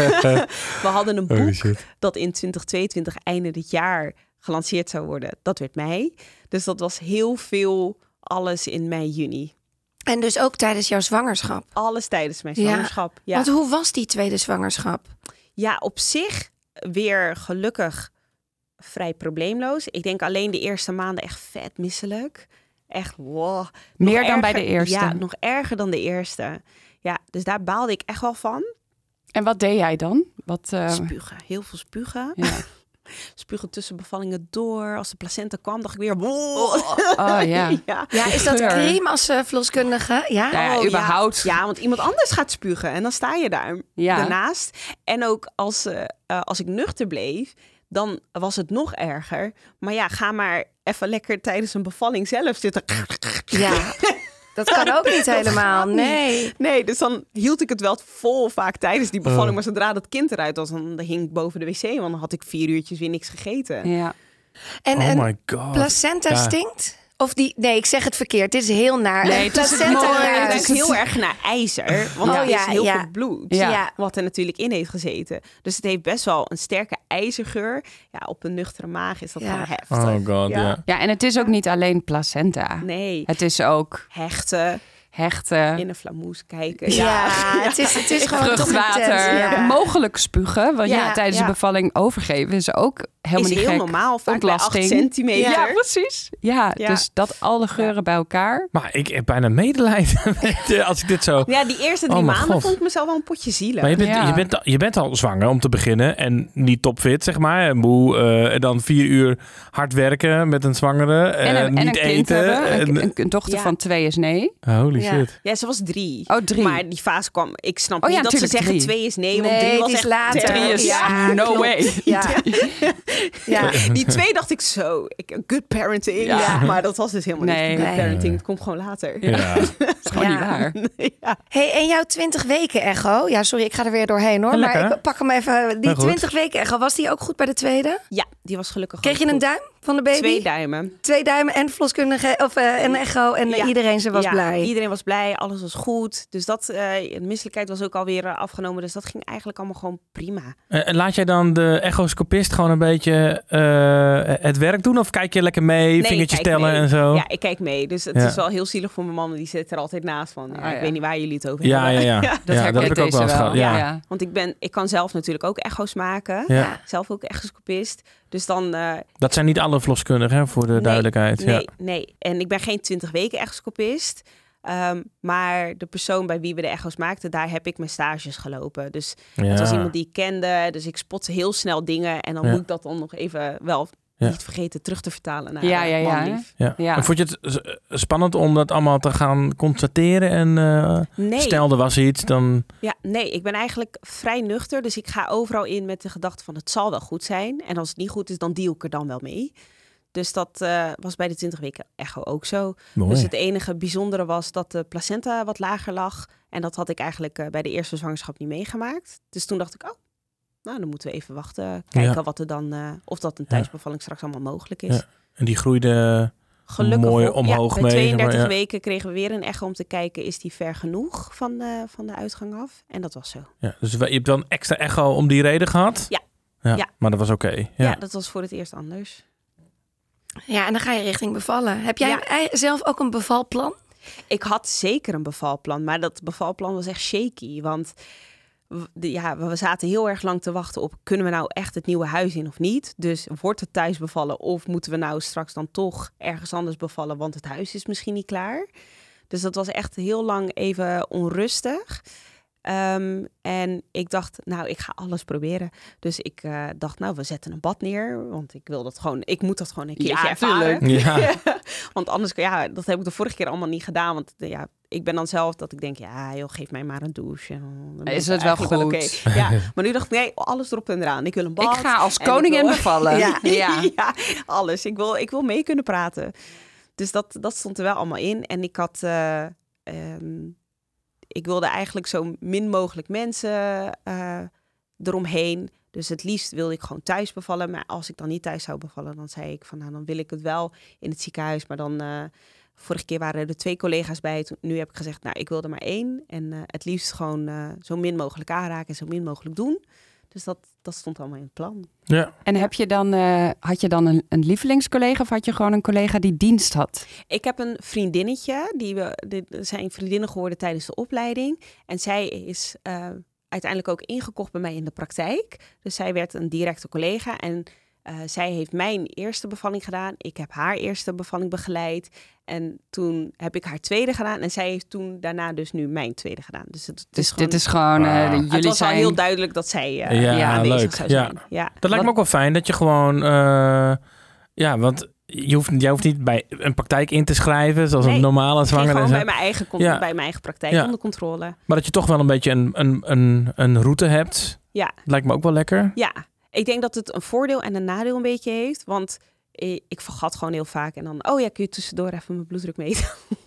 We hadden een boek Holy shit. dat in twintig tweeëntwintig einde dit jaar gelanceerd zou worden. Dat werd mei. Dus dat was heel veel alles in mei, juni. En dus ook tijdens jouw zwangerschap. Alles tijdens mijn Ja. zwangerschap. Ja, Want hoe was die tweede zwangerschap? ja, op zich weer gelukkig vrij probleemloos. Ik denk alleen de eerste maanden echt vet misselijk. Echt, wow. Nog Meer dan bij erger- de eerste. Ja, nog erger dan de eerste. Ja, dus daar baalde ik echt wel van. En wat deed jij dan? Wat, uh... Spugen, heel veel spugen. Ja. Spugen tussen bevallingen door. Als de placenta kwam, dacht ik weer... Wow. Oh ja. ja. Ja, is dat geur. crime als uh, verloskundige? Ja? Ja, überhaupt. Ja, want iemand anders gaat spugen. En dan sta je daar Ja. daarnaast. En ook als, uh, uh, als ik nuchter bleef, dan was het nog erger. Maar ja, ga maar even lekker tijdens een bevalling zelf zitten. Ja, dat kan ook niet helemaal. gaat niet. Nee. Nee, dus dan hield ik het wel vol vaak tijdens die bevalling. Oh. Maar zodra dat kind eruit was, dan hing ik boven de wc. Want dan had ik vier uurtjes weer niks gegeten. Ja. En Oh een my god. placenta Ja. stinkt? Of die... Nee, ik zeg het verkeerd. Dit is heel naar. Nee, Een het is placenta mooi. Het ruikt. is heel erg naar ijzer, want Oh, er is ja, heel ja. veel bloed. Ja. Ja. Wat er natuurlijk in heeft gezeten. Dus het heeft best wel een sterke ijzergeur. Ja, op een nuchtere maag is dat Ja. gewoon heftig. Oh god, Ja. ja. Ja, en het is ook niet alleen placenta. Nee, Het is ook hechten, hechten, in een flamoes kijken. Ja, het is, het is gewoon toch vruchtwater, intens, ja. mogelijk spugen. Want ja, Ja, tijdens ja. de bevalling overgeven is ook helemaal Is niet heel gek. normaal, vaak bij acht Ontlasting. centimeter. Ja, precies. Ja, Ja. dus dat alle geuren bij elkaar. Maar ik heb bijna medelijden met, als ik dit zo... Ja, die eerste drie Oh mijn maanden God. vond ik mezelf wel een potje zielig. Maar je bent, Ja. je, bent, je bent al zwanger om te beginnen en niet topfit, zeg maar. En moe, eh, en dan vier uur hard werken met een zwangere. En eh, een, niet en een kind eten. hebben. Een, en- een, een dochter Ja. van twee is nee. Holy Ja. shit. Ja, ze was drie. Oh, drie. Maar die fase kwam... Ik snap Oh ja, niet dat ze natuurlijk zeggen drie. twee is nee, want Nee, drie was die is echt later. terror. Drie is Ja, no klopt. way. Ja. Ja. Die twee dacht ik zo, ik, good parenting. Ja. Ja. Maar dat was dus helemaal Nee. niet good Nee. parenting. Het komt gewoon later. Ja. Dat is gewoon Ja. niet waar. ja. Hey, en jouw twintig weken echo? Ja, sorry, ik ga er weer doorheen hoor. Ja, maar lekker. ik pak hem even. Die Ja, goed. twintig weken echo, was die ook goed bij de tweede? Ja, die was gelukkig Kreeg ook je een goed. duim van de baby? Twee duimen. Twee duimen en verloskundige of uh, een echo en Ja. iedereen ze was ja, blij. Iedereen was blij, alles was goed. Dus dat, uh, de misselijkheid was ook alweer uh, afgenomen. Dus dat ging eigenlijk allemaal gewoon prima. Uh, laat jij dan de echoscopist gewoon een beetje uh, het werk doen? Of kijk je lekker mee, Nee, vingertjes ik kijk tellen mee. en zo? Ja, ik kijk mee. Dus het Ja. is wel heel zielig voor mijn man. Die zit er altijd naast van. Ja, Ah, ja. Ik weet niet waar jullie het over Ja, hebben. ja, ja. Dat ja, herkent heb ik ook deze wel eens wel. gehad. Ja. Ja. Want ik, ben, ik kan zelf natuurlijk ook echo's maken. Ja. Zelf ook echoscopist. Dus dan... Uh, Dat zijn niet alle verloskundigen, hè, voor de nee, duidelijkheid. Nee, Ja. nee. En ik ben geen twintig weken echoscopist. Um, maar de persoon bij wie we de echo's maakten, daar heb ik mijn stages gelopen. Dus Ja. het was iemand die ik kende. Dus ik spotte heel snel dingen. En dan Ja. moet ik dat dan nog even wel Ja. niet vergeten terug te vertalen naar Ja, uh, ja, ja. manlief. Ja. Ja. En vond je het s- spannend om dat allemaal te gaan constateren? En uh, Nee. stel er was iets, dan... Ja, nee, ik ben eigenlijk vrij nuchter. Dus ik ga overal in met de gedachte van het zal wel goed zijn. En als het niet goed is, dan deal ik er dan wel mee. Dus dat uh, was bij de twintig weken echo ook zo. Mooi. Dus het enige bijzondere was dat de placenta wat lager lag. En dat had ik eigenlijk uh, bij de eerste zwangerschap niet meegemaakt. Dus toen dacht ik, oh, nou dan moeten we even wachten. Kijken Ja. wat er dan, uh, of dat een thuisbevalling straks allemaal mogelijk is. Ja. En die groeide Gelukkig mooi wel. omhoog ja, mee. bij tweeëndertig maar, ja. weken kregen we weer een echo om te kijken, is die ver genoeg van de, van de uitgang af? En dat was zo. Ja, dus je hebt dan extra echo om die reden gehad? Ja. Ja, Ja. maar dat was oké. Okay. Ja. Ja. dat was voor het eerst anders. Ja, en dan ga je richting bevallen. Heb jij Ja. ei- zelf ook een bevalplan? Ik had zeker een bevalplan, maar dat bevalplan was echt shaky. Want w- de, ja, we zaten heel erg lang te wachten op, kunnen we nou echt het nieuwe huis in of niet? Dus wordt het thuis bevallen of moeten we nou straks dan toch ergens anders bevallen, want het huis is misschien niet klaar? Dus dat was echt heel lang even onrustig. Um, en ik dacht, nou, ik ga alles proberen. Dus ik uh, dacht, nou, we zetten een bad neer. Want ik wil dat gewoon, ik moet dat gewoon een keertje Ja, ervaren. tuurlijk. Ja. Want anders, ja, dat heb ik de vorige keer allemaal niet gedaan. Want ja, ik ben dan zelf dat ik denk, ja, joh, geef mij maar een douche. En dan ben Is ik het wel eigenlijk goed? oké. Ja, maar nu dacht ik, nee, alles erop en eraan. Ik wil een bad. Ik ga als en ik koningin wil- bevallen. Ja, Ja. ja. alles. Ik wil, ik wil mee kunnen praten. Dus dat, dat stond er wel allemaal in. En ik had... Uh, um, ik wilde eigenlijk zo min mogelijk mensen uh, eromheen. Dus het liefst wilde ik gewoon thuis bevallen. Maar als ik dan niet thuis zou bevallen, dan zei ik van, nou, dan wil ik het wel in het ziekenhuis. Maar dan, uh, vorige keer waren er twee collega's bij. Toen, nu heb ik gezegd, nou, ik wil er maar één. En uh, het liefst gewoon uh, zo min mogelijk aanraken en zo min mogelijk doen. Dus dat, dat stond allemaal in het plan. Ja. En heb je dan, uh, had je dan een, een lievelingscollega of had je gewoon een collega die dienst had? Ik heb een vriendinnetje, die we die zijn vriendinnen geworden tijdens de opleiding. En zij is uh, uiteindelijk ook ingekocht bij mij in de praktijk. Dus zij werd een directe collega en uh, zij heeft mijn eerste bevalling gedaan. Ik heb haar eerste bevalling begeleid. En toen heb ik haar tweede gedaan. En zij heeft toen daarna dus nu mijn tweede gedaan. Dus, het, het Dus is gewoon, dit is gewoon, uh, Wauw. de, jullie het was zijn... al heel duidelijk dat zij uh, Ja, ja, aanwezig leuk. zou Ja. zijn. Ja. Dat lijkt me ook wel fijn dat je gewoon... Uh, ja, want je hoeft, jij hoeft niet bij een praktijk in te schrijven... zoals Nee, een normale Ik ging zwanger. gewoon en zo. bij mijn eigen, con- Ja. bij mijn eigen praktijk Ja. onder controle. Maar dat je toch wel een beetje een, een, een, een route hebt. Ja. Lijkt me ook wel lekker. Ja, ik denk dat het een voordeel en een nadeel een beetje heeft. Want ik, ik vergat gewoon heel vaak. En dan, oh ja, kun je tussendoor even mijn bloeddruk meten?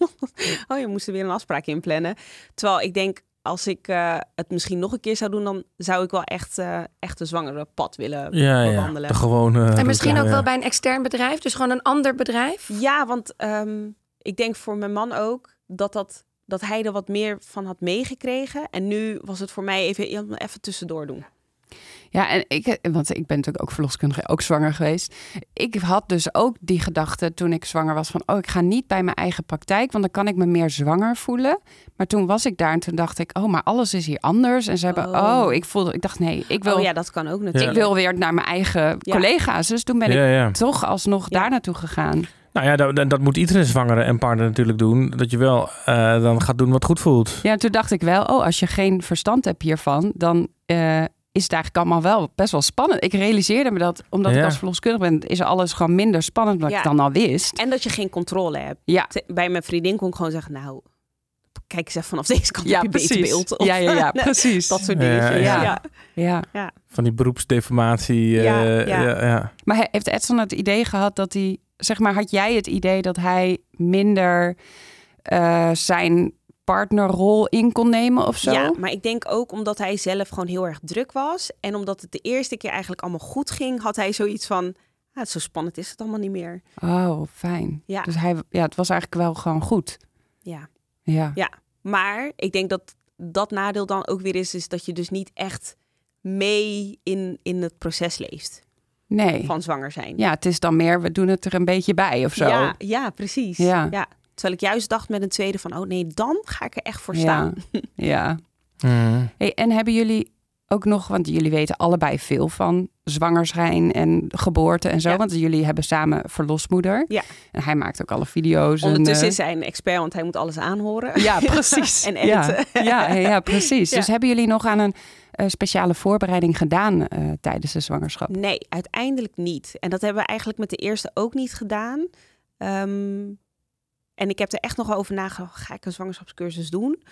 Oh, je moest er weer een afspraak inplannen. Terwijl ik denk, als ik uh, het misschien nog een keer zou doen... dan zou ik wel echt, uh, echt een zwangere pad willen Ja, ja. bewandelen. De gewone En misschien route, ook wel ja. bij een extern bedrijf, dus gewoon een ander bedrijf. Ja, want um, ik denk voor mijn man ook dat, dat, dat hij er wat meer van had meegekregen. En nu was het voor mij even, even tussendoor doen. Ja, en ik, want ik ben natuurlijk ook verloskundige, ook zwanger geweest. Ik had dus ook die gedachte toen ik zwanger was van... oh, ik ga niet bij mijn eigen praktijk, want dan kan ik me meer zwanger voelen. Maar toen was ik daar en toen dacht ik, oh, maar alles is hier anders. En ze hebben, oh, Oh. ik voelde, ik dacht nee, ik wil, Oh ja, dat kan ook natuurlijk. ik wil weer naar mijn eigen Ja. collega's. Dus toen ben Ja, ik ja. toch alsnog Ja. daar naartoe gegaan. Nou ja, dat, dat moet iedere zwangere en partner natuurlijk doen. Dat je wel uh, dan gaat doen wat goed voelt. Ja, toen dacht ik wel, oh, als je geen verstand hebt hiervan, dan... Uh, is het eigenlijk allemaal wel best wel spannend. Ik realiseerde me dat, omdat Ja. ik als verloskundige ben... is alles gewoon minder spannend dan Ja. ik dan al wist. En dat je geen controle hebt. Ja, Bij mijn vriendin kon ik gewoon zeggen, nou, kijk eens even vanaf deze kant ja heb je beter precies. beeld. Of, Ja, ja, ja, precies. dat soort Ja, dingetjes. ja. Ja. Ja. Ja. Van die beroepsdeformatie. uh, Ja, ja. ja. Ja, ja. Maar he- heeft Edson het idee gehad dat hij... Zeg maar, had jij het idee dat hij minder uh, zijn partnerrol in kon nemen of zo? Ja, maar ik denk ook omdat hij zelf gewoon heel erg druk was. En omdat het de eerste keer eigenlijk allemaal goed ging, had hij zoiets van... ja, zo spannend is het allemaal niet meer. Oh, fijn. Ja. Dus hij, ja, het was eigenlijk wel gewoon goed. Ja. Ja. Ja, maar ik denk dat dat nadeel dan ook weer is, is dat je dus niet echt mee in, in het proces leeft Nee. van zwanger zijn. Ja, het is dan meer, we doen het er een beetje bij of zo. Ja, ja, precies. Ja. Ja. Terwijl ik juist dacht met een tweede van, oh nee, dan ga ik er echt voor staan. Ja. ja. Mm. Hey, en hebben jullie ook nog, want jullie weten allebei veel van zwanger zijn en geboorte en zo. Ja. Want jullie hebben samen verlosmoeder. Ja. En hij maakt ook alle video's. Ondertussen en, is hij een expert, want hij moet alles aanhoren. Ja, precies. En ja. editen. Ja, ja, precies. Ja. Dus hebben jullie nog aan een uh, speciale voorbereiding gedaan uh, tijdens de zwangerschap? Nee, uiteindelijk niet. En dat hebben we eigenlijk met de eerste ook niet gedaan. Um, en ik heb er echt nog over nagedacht, ga ik een zwangerschapscursus doen?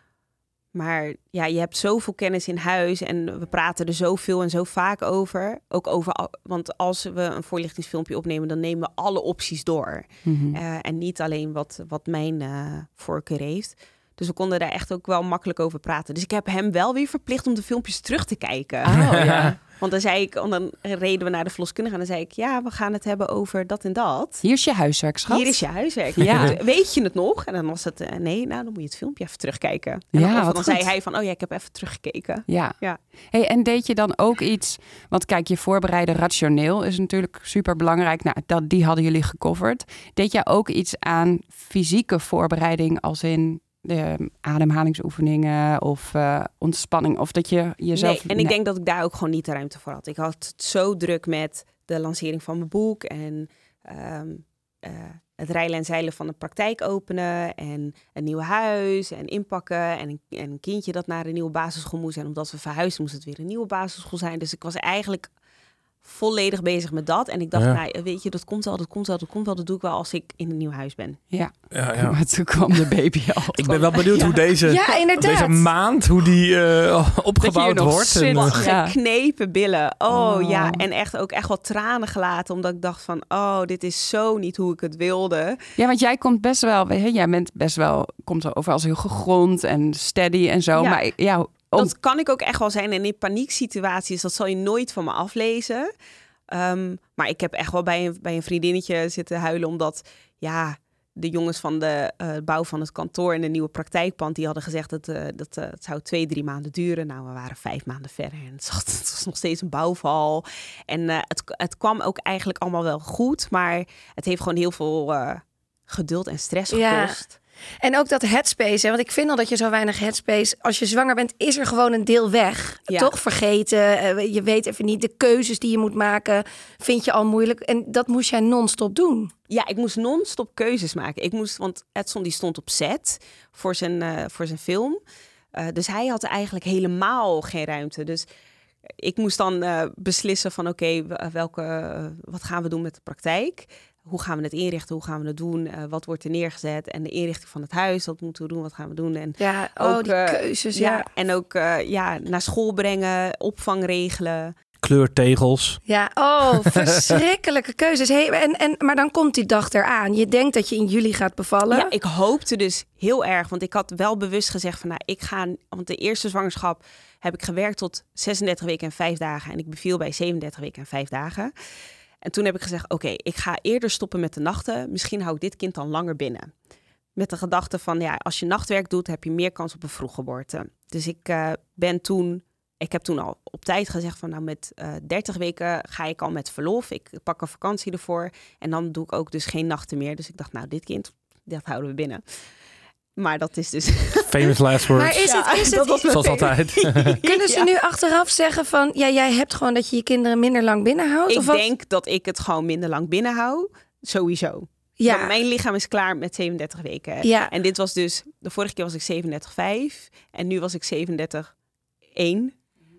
Maar ja, je hebt zoveel kennis in huis en we praten er zoveel en zo vaak over. Ook over, want als we een voorlichtingsfilmpje opnemen, dan nemen we alle opties door. Mm-hmm. Uh, en niet alleen wat, wat mijn uh, voorkeur heeft. Dus we konden daar echt ook wel makkelijk over praten. Dus ik heb hem wel weer verplicht om de filmpjes terug te kijken. Oh, ja. Want dan zei ik, dan reden we naar de verloskundige en dan zei ik, ja, we gaan het hebben over dat en dat. Hier is je huiswerk, schat. Hier is je huiswerk. Ja. Weet je het nog? En dan was het, uh, nee, nou dan moet je het filmpje even terugkijken. En Ja, dan, of wat dan goed. zei hij van, oh ja, ik heb even teruggekeken. Ja. Ja. Hey, en deed je dan ook iets, want kijk, je voorbereiden rationeel is natuurlijk super belangrijk. Nou, dat, die hadden jullie gecoverd. Deed jij ook iets aan fysieke voorbereiding als in de ademhalingsoefeningen of uh, ontspanning? Of dat je jezelf... Nee, en ik nee. denk dat ik daar ook gewoon niet de ruimte voor had. Ik had het zo druk met de lancering van mijn boek en um, uh, het rijlen en zeilen van de praktijk openen en een nieuw huis en inpakken en een, en een kindje dat naar een nieuwe basisschool moest. En omdat we verhuisden moest het weer een nieuwe basisschool zijn. Dus ik was eigenlijk volledig bezig met dat. En ik dacht, ja. nou, weet je, dat komt wel, dat komt wel, dat komt wel. Dat doe ik wel als ik in een nieuw huis ben. Ja, ja, ja. Maar toen kwam de baby al. Ik ben wel benieuwd ja. hoe deze, ja, deze maand, hoe die uh, opgebouwd wordt. En, uh, geknepen billen. Oh, oh ja, en echt ook echt wel tranen gelaten. Omdat ik dacht van, oh, dit is zo niet hoe ik het wilde. Ja, want jij komt best wel, hè, jij bent best wel, komt er over als heel gegrond en steady en zo. Ja. Maar ja, om... dat kan ik ook echt wel zijn. En in panieksituaties, dat zal je nooit van me aflezen. Um, maar ik heb echt wel bij een, bij een vriendinnetje zitten huilen, omdat ja, de jongens van de uh, bouw van het kantoor en de nieuwe praktijkpand, die hadden gezegd dat, uh, dat uh, het zou twee, drie maanden duren. Nou, we waren vijf maanden verder en het, zat, het was nog steeds een bouwval. En uh, het, het kwam ook eigenlijk allemaal wel goed, maar het heeft gewoon heel veel uh, geduld en stress gekost. Ja. En ook dat headspace, hè? Want ik vind al dat je zo weinig headspace... Als je zwanger bent, is er gewoon een deel weg. Ja. Toch vergeten. Je weet even niet de keuzes die je moet maken. Vind je al moeilijk. En dat moest jij non-stop doen. Ja, ik moest non-stop keuzes maken. Ik moest, want Edson die stond op set voor zijn, uh, voor zijn film. Uh, dus hij had eigenlijk helemaal geen ruimte. Dus ik moest dan uh, beslissen van oké, okay, welke, uh, wat gaan we doen met de praktijk? Hoe gaan we het inrichten? Hoe gaan we het doen? Uh, wat wordt er neergezet? En de inrichting van het huis. Wat moeten we doen? Wat gaan we doen? En ja, oh, ook, die uh, keuzes. Ja. ja. En ook uh, ja, naar school brengen, opvang regelen. Kleurtegels. Ja, oh, verschrikkelijke keuzes. Hey, en, en, maar dan komt die dag eraan. Je denkt dat je in juli gaat bevallen. Ja, ik hoopte dus heel erg. Want ik had wel bewust gezegd van, nou, ik ga... Want de eerste zwangerschap heb ik gewerkt tot zesendertig weken en vijf dagen. En ik beviel bij zevenendertig weken en vijf dagen. En toen heb ik gezegd, oké, okay, ik ga eerder stoppen met de nachten. Misschien hou ik dit kind dan langer binnen. Met de gedachte van, ja, als je nachtwerk doet, heb je meer kans op een vroeggeboorte. Dus ik uh, ben toen, ik heb toen al op tijd gezegd van, nou, met uh, dertig weken ga ik al met verlof. Ik pak een vakantie ervoor. En dan doe ik ook dus geen nachten meer. Dus ik dacht, nou, dit kind, dat houden we binnen. Maar dat is dus... Famous last words. Maar is het, is het, het zoals altijd. Kunnen ze ja. nu achteraf zeggen van... ja, jij hebt gewoon dat je je kinderen minder lang binnenhoudt? Ik of wat? denk dat ik het gewoon minder lang binnenhoud. Sowieso. Ja. Want mijn lichaam is klaar met zevenendertig weken. Ja. En dit was dus... De vorige keer was ik zevenendertig komma vijf. En nu was ik zevenendertig komma één.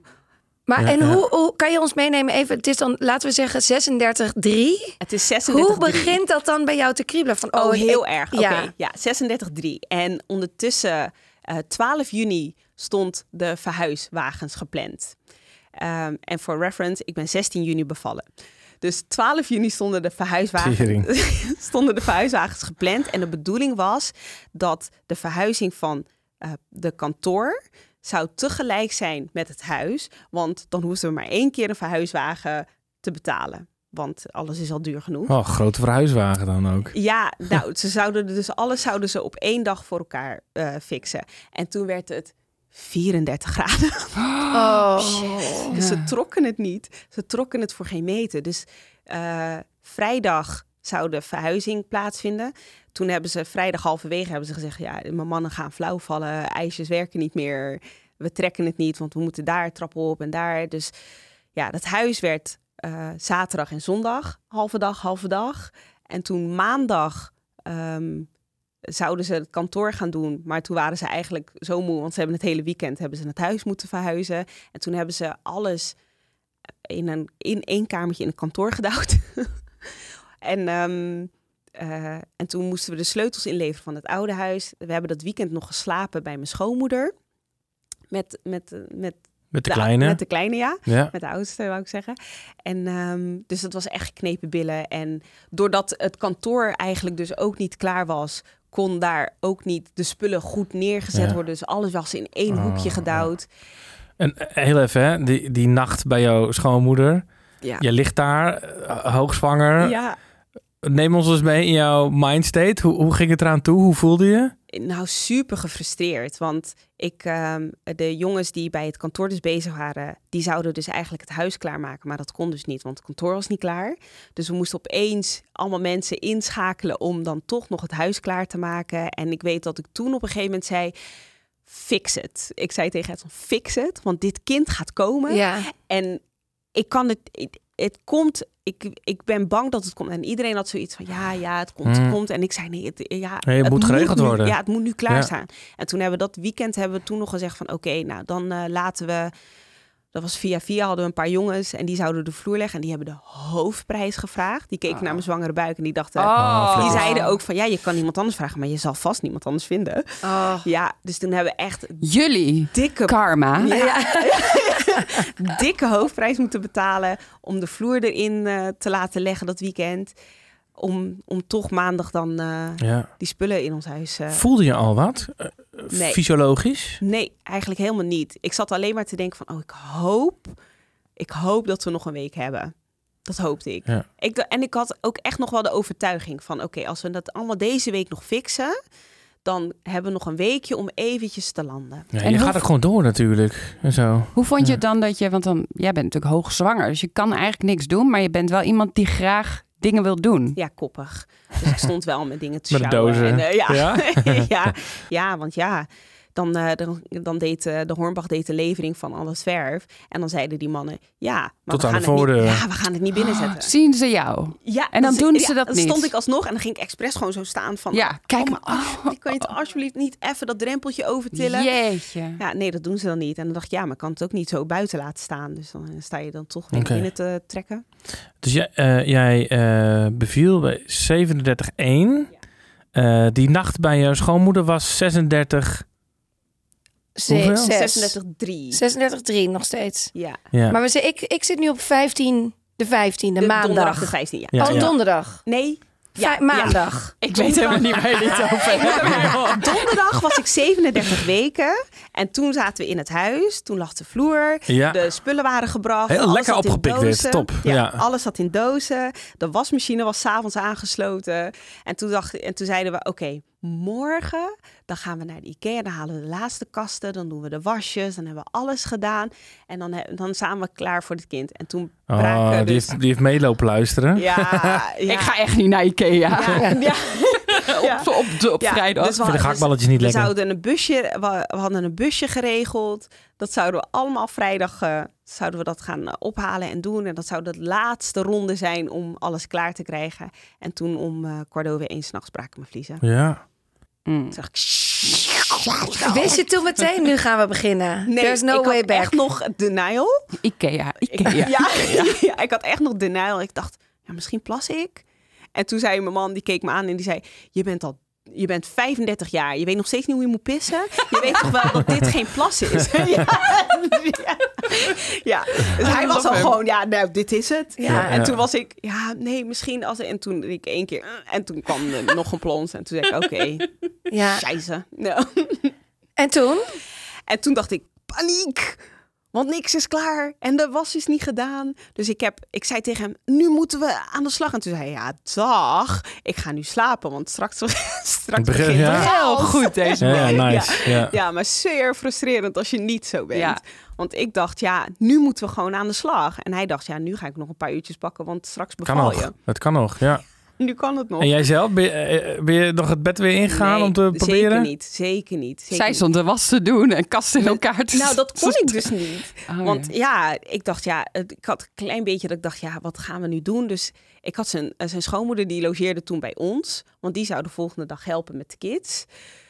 Maar ja, en ja. hoe, hoe kan je ons meenemen? Even, het is dan, laten we zeggen, zesendertig komma drie. Het is zesendertig Hoe begint dat dan bij jou te kriebelen? Van, oh, oh, heel ik, erg. Ja, okay, ja zesendertig komma drie. En ondertussen, uh, twaalf juni, stond de verhuiswagens gepland. Um, en voor reference, ik ben zestien juni bevallen. Dus twaalf juni stonden de verhuiswagens, stonden de verhuiswagens gepland. En de bedoeling was dat de verhuizing van uh, de kantoor zou tegelijk zijn met het huis. Want dan hoefden we maar één keer een verhuiswagen te betalen. Want alles is al duur genoeg. Oh, grote verhuiswagen dan ook. Ja, nou, ze zouden dus alles zouden ze op één dag voor elkaar uh, fixen. En toen werd het vierendertig graden. Oh. Dus ze trokken het niet. Ze trokken het voor geen meter. Dus uh, vrijdag zou de verhuizing plaatsvinden. Toen hebben ze vrijdag halverwege hebben ze gezegd... ja, mijn mannen gaan flauw vallen. IJsjes werken niet meer. We trekken het niet, want we moeten daar trappen op en daar. Dus ja, dat huis werd uh, zaterdag en zondag. Halve dag, halve dag. En toen maandag... Um, zouden ze het kantoor gaan doen. Maar toen waren ze eigenlijk zo moe, want ze hebben het hele weekend hebben ze het huis moeten verhuizen. En toen hebben ze alles in een in één kamertje in het kantoor gedouwd. en, um, uh, en toen moesten we de sleutels inleveren van het oude huis. We hebben dat weekend nog geslapen bij mijn schoonmoeder. Met, met, met Met de, de kleine? Met de kleine, ja. ja. Met de oudste, wou ik zeggen. En um, dus dat was echt geknepen billen. En doordat het kantoor eigenlijk dus ook niet klaar was... kon daar ook niet de spullen goed neergezet ja. worden. Dus alles was in één oh, hoekje gedouwd. Ja. En heel even, hè? Die, die nacht bij jouw schoonmoeder. Ja. Je ligt daar, uh, hoogzwanger. Ja. Neem ons eens mee in jouw mindstate. Hoe, hoe ging het eraan toe? Hoe voelde je? Nou, super gefrustreerd. Want ik, um, de jongens die bij het kantoor dus bezig waren... die zouden dus eigenlijk het huis klaarmaken. Maar dat kon dus niet, want het kantoor was niet klaar. Dus we moesten opeens allemaal mensen inschakelen... om dan toch nog het huis klaar te maken. En ik weet dat ik toen op een gegeven moment zei... fix het. Ik zei tegen het, fix het. Want dit kind gaat komen. Ja. En ik kan het... het, het komt... Ik, ik ben bang dat het komt. En iedereen had zoiets van, ja, ja, het komt, het mm. komt. En ik zei, nee, het, ja, nee, het, het moet geregeld moet nu, worden. Ja, het moet nu klaar ja. staan. En toen hebben we dat weekend hebben we toen nog gezegd van, oké, okay, nou, dan uh, laten we... Dat was via via, hadden we een paar jongens en die zouden de vloer leggen. En die hebben de hoofdprijs gevraagd. Die keken oh. naar mijn zwangere buik en die dachten... Oh. Die zeiden ook van, ja, je kan niemand anders vragen... maar je zal vast niemand anders vinden. Oh. Ja, dus toen hebben we echt... Jullie dikke karma. Ja, ja. dikke hoofdprijs moeten betalen... om de vloer erin uh, te laten leggen dat weekend... Om, om toch maandag dan uh, ja. die spullen in ons huis... Uh... Voelde je al wat? Uh, nee. Fysiologisch? Nee, eigenlijk helemaal niet. Ik zat alleen maar te denken van... oh, ik hoop, ik hoop dat we nog een week hebben. Dat hoopte ik. Ja. ik en ik had ook echt nog wel de overtuiging van... oké, okay, als we dat allemaal deze week nog fixen... dan hebben we nog een weekje om eventjes te landen. Ja, en je hoe... gaat er gewoon door natuurlijk. En zo. Hoe vond je ja. dan dat je... want dan, jij bent natuurlijk hoogzwanger... dus je kan eigenlijk niks doen... maar je bent wel iemand die graag... dingen wil doen. Ja, koppig. Dus ik stond wel met dingen te met sjouwen. Met dozen. En, uh, ja. Ja? ja, ja, want ja, dan, uh, dan, dan deed uh, de Hornbach deed de levering van alles verf. En dan zeiden die mannen, ja, maar Tot we, aan gaan de het niet, de... ja, we gaan het niet binnenzetten. Oh, zien ze jou? Ja, en dan dus, doen ja, ze dat dan niet. Dan stond ik alsnog en dan ging ik expres gewoon zo staan van... Ja, kijk oh, maar, oh, kan je het alsjeblieft niet even dat drempeltje overtillen? Jeetje. Ja, nee, dat doen ze dan niet. En dan dacht ik, ja, maar ik kan het ook niet zo buiten laten staan. Dus dan sta je dan toch weer okay. binnen te trekken. Dus jij, uh, jij uh, beviel bij zevenendertig één. Ja. Uh, die nacht bij je schoonmoeder was zesendertig... Hoeveel? zesendertig drie. zesendertig drie nog steeds. Ja. ja. Maar we z- ik, ik zit nu op vijftien, de vijftiende, de maandag. Donderdag de vijftiende, ja. ja oh, ja. donderdag. Nee. Ja, Ja, maandag. Ja. Ik weet helemaal niet waar je het over hebt. Donderdag was ik zevenendertig weken. En toen zaten we in het huis. Toen lag de vloer. Ja. De spullen waren gebracht. Heel alles lekker zat in opgepikt dozen. dit. Top. Ja, Ja. alles zat in dozen. De wasmachine was 's avonds aangesloten. En toen, dacht, en toen zeiden we, oké, okay, morgen dan gaan we naar de IKEA. Dan halen we de laatste kasten. Dan doen we de wasjes. Dan hebben we alles gedaan. En dan, dan zijn we klaar voor het kind. En toen braken oh, dus... die, heeft, die heeft meelopen luisteren. Ja, ja. Ik ga echt niet naar IKEA. Ja, ja. op, op, op, op ja, vrijdag. Dus we, Voor de gehaktballetjes niet we lekker. Zouden een busje, we, we hadden een busje geregeld. Dat zouden we allemaal vrijdag uh, zouden we dat gaan uh, ophalen en doen. En dat zou de laatste ronde zijn om alles klaar te krijgen. En toen om uh, kwart over één 's nachts braken mijn vliezen. Ja. Mm. Toen dacht ik, wist je toen meteen, nu gaan we beginnen? Nee, There's no ik way had back. echt nog denial. IKEA, IKEA. Ik, ja, ja. ja, ik had echt nog denial. Ik dacht, ja, misschien plas ik. En toen zei mijn man, die keek me aan en die zei, je bent al Je bent vijfendertig jaar. Je weet nog steeds niet hoe je moet pissen. Je weet toch wel dat dit geen plas is? ja. ja. ja. Dus hij was al gewoon, ja, nou, dit is het. Ja. Ja, En ja. toen was ik, ja, nee, misschien als... En toen ik één keer... En toen kwam er nog een plons. En toen zei ik, oké, okay, Ja. scheisse. No. En toen? En toen dacht ik, paniek. Want niks is klaar en de was is niet gedaan. Dus ik, heb, ik zei tegen hem, nu moeten we aan de slag. En toen zei hij, ja, dag, ik ga nu slapen. Want straks, straks Begin, begint ja. het Heel geld. goed deze Ja, man. ja, nice. Ja. Ja. ja, maar zeer frustrerend als je niet zo bent. Ja. Want ik dacht, ja, nu moeten we gewoon aan de slag. En hij dacht, ja, nu ga ik nog een paar uurtjes pakken, want straks Kan beval nog. je. Het kan nog, ja. Nu kan het nog. En jij zelf, ben je, eh, ben je nog het bed weer ingegaan Nee, om te proberen? Zeker niet, zeker niet. Zeker Zij niet. stond de was te doen en kasten in elkaar te Nou, dat kon ik dus niet. Oh, Want ja. ja, ik dacht, ja, het- ik had een klein beetje dat ik dacht, ja, wat gaan we nu doen? Dus ik had zijn, eh, zijn schoonmoeder, die logeerde toen bij ons. Want die zou de volgende dag helpen met de kids.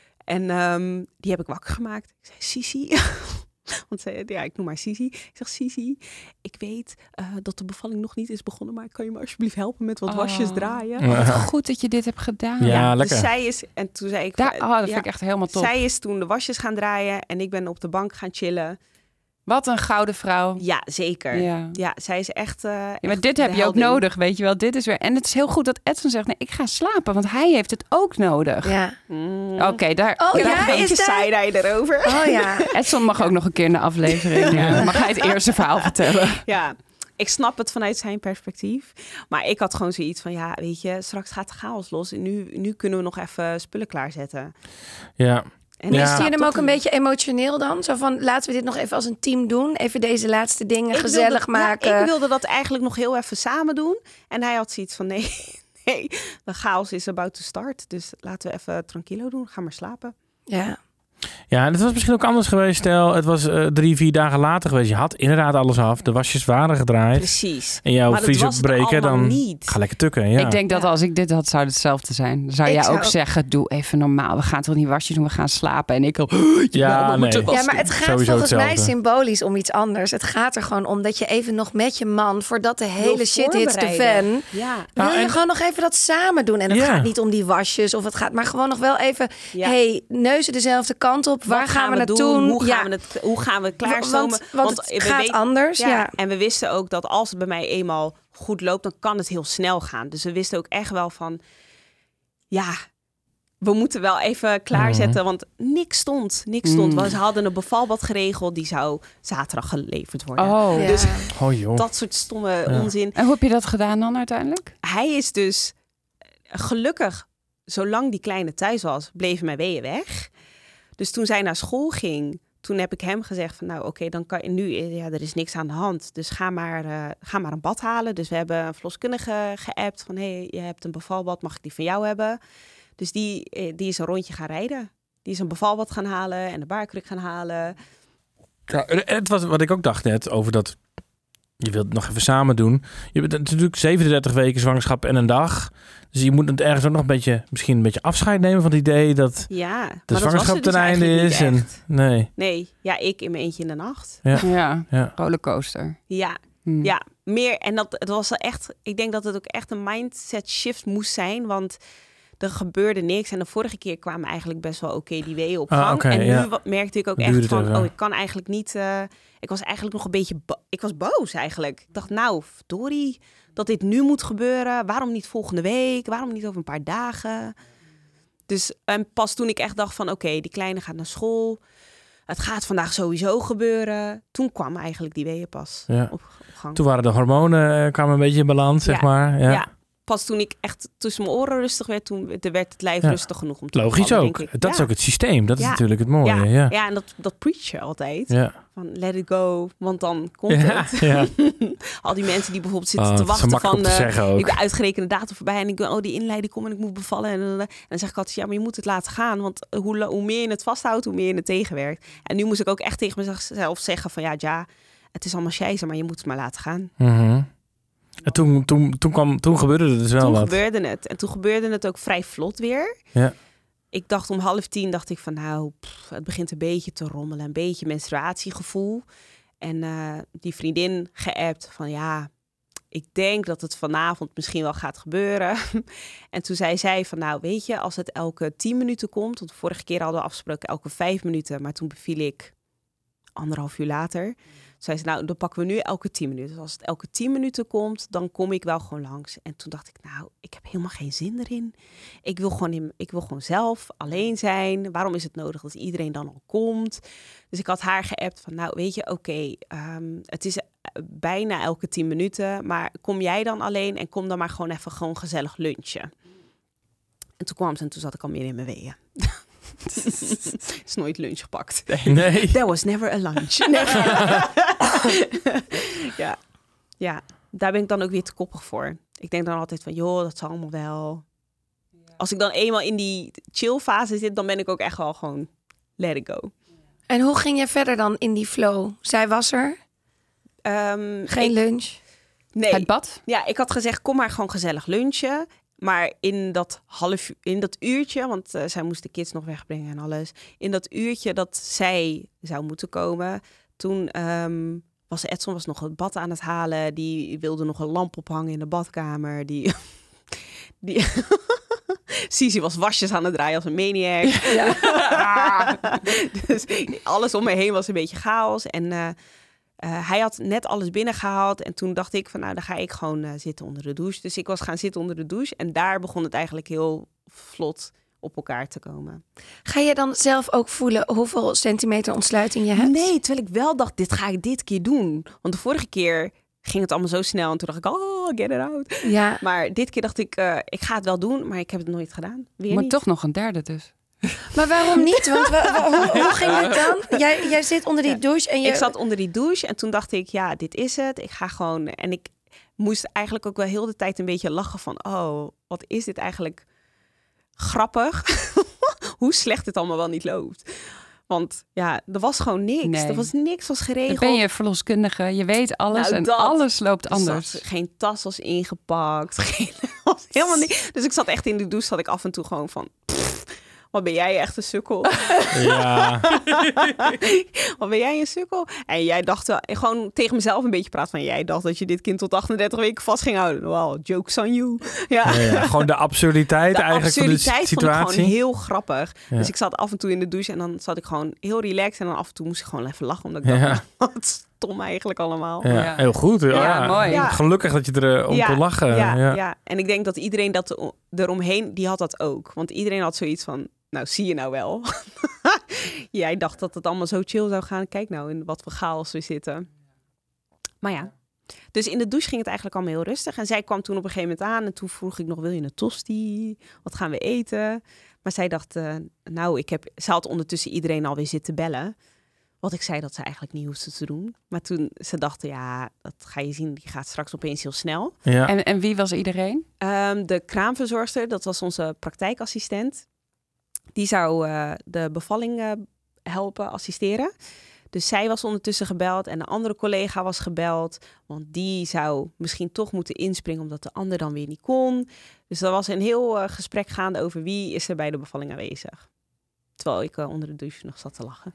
En ehm, die heb ik wakker gemaakt. Ik zei, Sisi. Want zij, ja, ik noem haar Sisi. Ik zeg, Sisi, ik weet uh, dat de bevalling nog niet is begonnen, maar kan je me alsjeblieft helpen met wat Oh. wasjes draaien? Ja. Wat goed dat je dit hebt gedaan. Ja, lekker. Dus zij is, en toen zei ik, Daar, uh, oh, dat ja, vind ik echt helemaal top. zij is toen de wasjes gaan draaien en ik ben op de bank gaan chillen. Wat een gouden vrouw. Ja, zeker. Ja. Ja, zij is echt... Uh, Ja, maar dit heb je ook nodig, weet je wel. Dit is weer. En het is heel goed dat Edson zegt, nee, ik ga slapen, want hij heeft het ook nodig. Ja. Mm. Oké, daar. Oh, Ik heb ja, een beetje is daar- side-eye erover. Oh ja. Edson mag ook nog een keer in de aflevering. Ja. Mag hij het eerste verhaal vertellen? Ja, ik snap het vanuit zijn perspectief. Maar ik had gewoon zoiets van, ja, weet je, straks gaat de chaos los. En nu, nu kunnen we nog even spullen klaarzetten. Ja. En Ja. ik Zie je snap hem dat ook een beetje emotioneel dan? Zo van, laten we dit nog even als een team doen. Even deze laatste dingen Ik gezellig wilde- maken. Ja, ik wilde dat eigenlijk nog heel even samen doen. En hij had zoiets van, nee, nee, de chaos is about to start. Dus laten we even tranquilo doen. Ga maar slapen. Ja. Ja, en het was misschien ook anders geweest. Stel, het was uh, drie, vier dagen later geweest. Je had inderdaad alles af. De wasjes waren gedraaid. Precies. En jouw Maar dat vries was het opbreken, allemaal dan niet. ga lekker tukken. Ja. Ik denk dat Ja. als ik dit had, zou het hetzelfde zijn. Dan zou Ik jij zou ook ook- zeggen, doe even normaal. We gaan toch niet wasjes doen, we gaan slapen. En ik al, Ja, we nee. moeten was Ja, maar doen. het gaat Sowieso volgens mij hetzelfde. symbolisch om iets anders. Het gaat er gewoon om dat je even nog met je man, voordat de hele Wil shit hits de voorbereiden. fan, Ja. wil Nou, je en- gewoon nog even dat samen doen. En het Ja. gaat niet om die wasjes of het gaat, maar gewoon nog wel even, Ja. hey, neuzen dezelfde kant op. Waar Wat gaan we naartoe? doen? Hoe Ja. gaan, we het, hoe gaan we klaarstomen? Want, want, het we gaat weten- anders. Ja. Ja, en we wisten ook dat als het bij mij eenmaal goed loopt, dan kan het heel snel gaan. Dus we wisten ook echt wel van, ja, we moeten wel even klaarzetten, want niks stond. Niks stond. Mm. We hadden een bevalbad geregeld, die zou zaterdag geleverd worden. Oh. Ja. Dus Oh joh. dat soort stomme Ja. onzin. En hoe heb je dat gedaan dan uiteindelijk? Hij is dus gelukkig, zolang die kleine thuis was, bleven mijn weeën weg. Dus toen zij naar school ging, toen heb ik hem gezegd van, nou oké, dan kan je nu, ja, er is niks aan de hand. Dus ga maar, uh, ga maar een bad halen. Dus we hebben een verloskundige geappt van, hé, hey, je hebt een bevalbad, mag ik die van jou hebben? Dus die, die is een rondje gaan rijden. Die is een bevalbad gaan halen en de baarkruk gaan halen. Ja, het was wat ik ook dacht net over dat. Je wilt het nog even samen doen. Je bent natuurlijk zevenendertig weken zwangerschap en een dag. Dus je moet het ergens ook nog een beetje, misschien een beetje afscheid nemen van het idee dat Ja, de maar dat was zwangerschap er ten dus einde eigenlijk is. niet En, echt. nee. Nee, ja, ik in mijn eentje in de nacht. Ja. Ja, Ja. rollercoaster. Ja, Hm. ja, meer. En dat het was echt, ik denk dat het ook echt een mindset shift moest zijn, want er gebeurde niks. En de vorige keer kwamen eigenlijk best wel oké die weeën op gang. Ah, oké, en nu ja. wa- merkte ik ook Duurde echt het van, even. oh, ik kan eigenlijk niet. Uh, ik was eigenlijk nog een beetje, bo- ik was boos eigenlijk. Ik dacht, nou, verdorie, dat dit nu moet gebeuren. Waarom niet volgende week? Waarom niet over een paar dagen? Dus en pas toen ik echt dacht van, oké, die kleine gaat naar school. Het gaat vandaag sowieso gebeuren. Toen kwam eigenlijk die weeën pas Ja. op, op gang. Toen waren de hormonen eh, kwamen een beetje in balans, zeg Ja. maar. Ja. Ja. Pas toen ik echt tussen mijn oren rustig werd, toen werd het lijf Ja. rustig genoeg om te Logisch bevallen, ook. denk ik. Dat ja. is ook het systeem. Dat is Ja. natuurlijk het mooie. Ja, Ja. ja. Ja. en dat, dat preach je altijd. Ja. Van let it go, want dan komt Ja. het. Ja. Al die mensen die bijvoorbeeld zitten Oh, te het is zo wachten makkelijk van... om te eh, zeggen ook. ik ben uitgerekende datum voorbij en ik ben, oh, die inleiding komt en ik moet bevallen. En, en, en dan zeg ik altijd, ja, maar je moet het laten gaan. Want hoe, la- hoe meer je het vasthoudt, hoe meer je het tegenwerkt. En nu moest ik ook echt tegen mezelf zeggen van, ja, ja, het is allemaal scheisse, maar je moet het maar laten gaan. Mhm. En toen, toen, toen, kwam, toen gebeurde er dus wel Toen wat. gebeurde het. En toen gebeurde het ook vrij vlot weer. Ja. Ik dacht om half tien, dacht ik van nou, pff, het begint een beetje te rommelen. Een beetje menstruatiegevoel. En uh, die vriendin geappt van ja, ik denk dat het vanavond misschien wel gaat gebeuren. En toen zei zij van nou, weet je, als het elke tien minuten komt. Want de vorige keer hadden we afgesproken elke vijf minuten. Maar toen beviel ik anderhalf uur later. zei ze, nou, dan pakken we nu elke tien minuten. Dus als het elke tien minuten komt, dan kom ik wel gewoon langs. En toen dacht ik, nou, ik heb helemaal geen zin erin. Ik wil gewoon, in, ik wil gewoon zelf alleen zijn. Waarom is het nodig dat iedereen dan al komt? Dus ik had haar geappt van, nou, weet je, oké, okay, um, het is bijna elke tien minuten. Maar kom jij dan alleen en kom dan maar gewoon even gewoon gezellig lunchen. En toen kwam ze en toen zat ik al meer in mijn weeën. Is nooit lunch gepakt. Nee. There was never a lunch. Nee. ja. ja, daar ben ik dan ook weer te koppig voor. Ik denk dan altijd van, joh, dat zal allemaal wel. Als ik dan eenmaal in die chill fase zit, dan ben ik ook echt wel gewoon let it go. En hoe ging je verder dan in die flow? Zij was er? Um, Geen ik, lunch? Nee. Het bad? Ja, ik had gezegd, kom maar gewoon gezellig lunchen. Maar in dat half in dat uurtje, want uh, zij moest de kids nog wegbrengen en alles. In dat uurtje dat zij zou moeten komen, toen um, was Edson was nog het bad aan het halen. Die wilde nog een lamp ophangen in de badkamer. Die, die Sisi was wasjes aan het draaien als een maniac. Ja. Dus alles om me heen was een beetje chaos. En uh, Uh, hij had net alles binnengehaald en toen dacht ik van nou, dan ga ik gewoon uh, zitten onder de douche. Dus ik was gaan zitten onder de douche en daar begon het eigenlijk heel vlot op elkaar te komen. Ga je dan zelf ook voelen hoeveel centimeter ontsluiting je hebt? Nee, terwijl ik wel dacht, dit ga ik dit keer doen. Want de vorige keer ging het allemaal zo snel en toen dacht ik, oh, get it out. Ja. Maar dit keer dacht ik, uh, ik ga het wel doen, maar ik heb het nooit gedaan. Weer maar niet. toch nog een derde dus. Maar waarom niet? Want we, we, hoe, hoe ging het dan? Jij, jij zit onder die douche en je... Ik zat onder die douche en toen dacht ik, ja, dit is het. Ik ga gewoon... En ik moest eigenlijk ook wel heel de tijd een beetje lachen van... Oh, wat is dit eigenlijk grappig. Hoe slecht het allemaal wel niet loopt. Want ja, er was gewoon niks. Nee. Er was niks was geregeld. Dan ben je verloskundige, je weet alles Nou, en dat. alles loopt Er anders. zat geen tas was ingepakt. Geen, was helemaal niet. Dus ik zat echt in de douche, zat ik af en toe gewoon van... Pff, wat ben jij echt een sukkel? Ja. Wat ben jij een sukkel? En jij dacht wel, gewoon tegen mezelf een beetje praten van... Jij dacht dat je dit kind tot achtendertig weken vast ging houden. Wow, jokes on you. Ja. Ja, ja. Gewoon de absurditeit De eigenlijk absurditeit van de vond ik situatie. gewoon heel grappig. Ja. Dus ik zat af en toe in de douche en dan zat ik gewoon heel relaxed. En dan af en toe moest ik gewoon even lachen. Omdat ik dacht, Ja. wat stom eigenlijk allemaal. Ja, Ja. heel goed. Ja, Ja, mooi. Ja. Gelukkig dat je er om kon lachen. Ja, Ja. ja, en ik denk dat iedereen dat er- eromheen, die had dat ook. Want iedereen had zoiets van, nou zie je nou wel. Jij dacht dat het allemaal zo chill zou gaan. Kijk nou in wat voor chaos we zitten. Maar ja. Dus in de douche ging het eigenlijk allemaal heel rustig. En zij kwam toen op een gegeven moment aan. En toen vroeg ik nog, wil je een tosti? Wat gaan we eten? Maar zij dacht, uh, nou, ik heb... Ze had ondertussen iedereen alweer zitten bellen. Wat ik zei dat ze eigenlijk niet hoefde te doen. Maar toen ze dachten, ja, dat ga je zien. Die gaat straks opeens heel snel. Ja. En, en wie was iedereen? Um, de kraamverzorgster, dat was onze praktijkassistent. Die zou uh, de bevalling uh, helpen, assisteren. Dus zij was ondertussen gebeld en een andere collega was gebeld. Want die zou misschien toch moeten inspringen omdat de ander dan weer niet kon. Dus er was een heel uh, gesprek gaande over wie is er bij de bevalling aanwezig. Terwijl ik uh, onder de douche nog zat te lachen.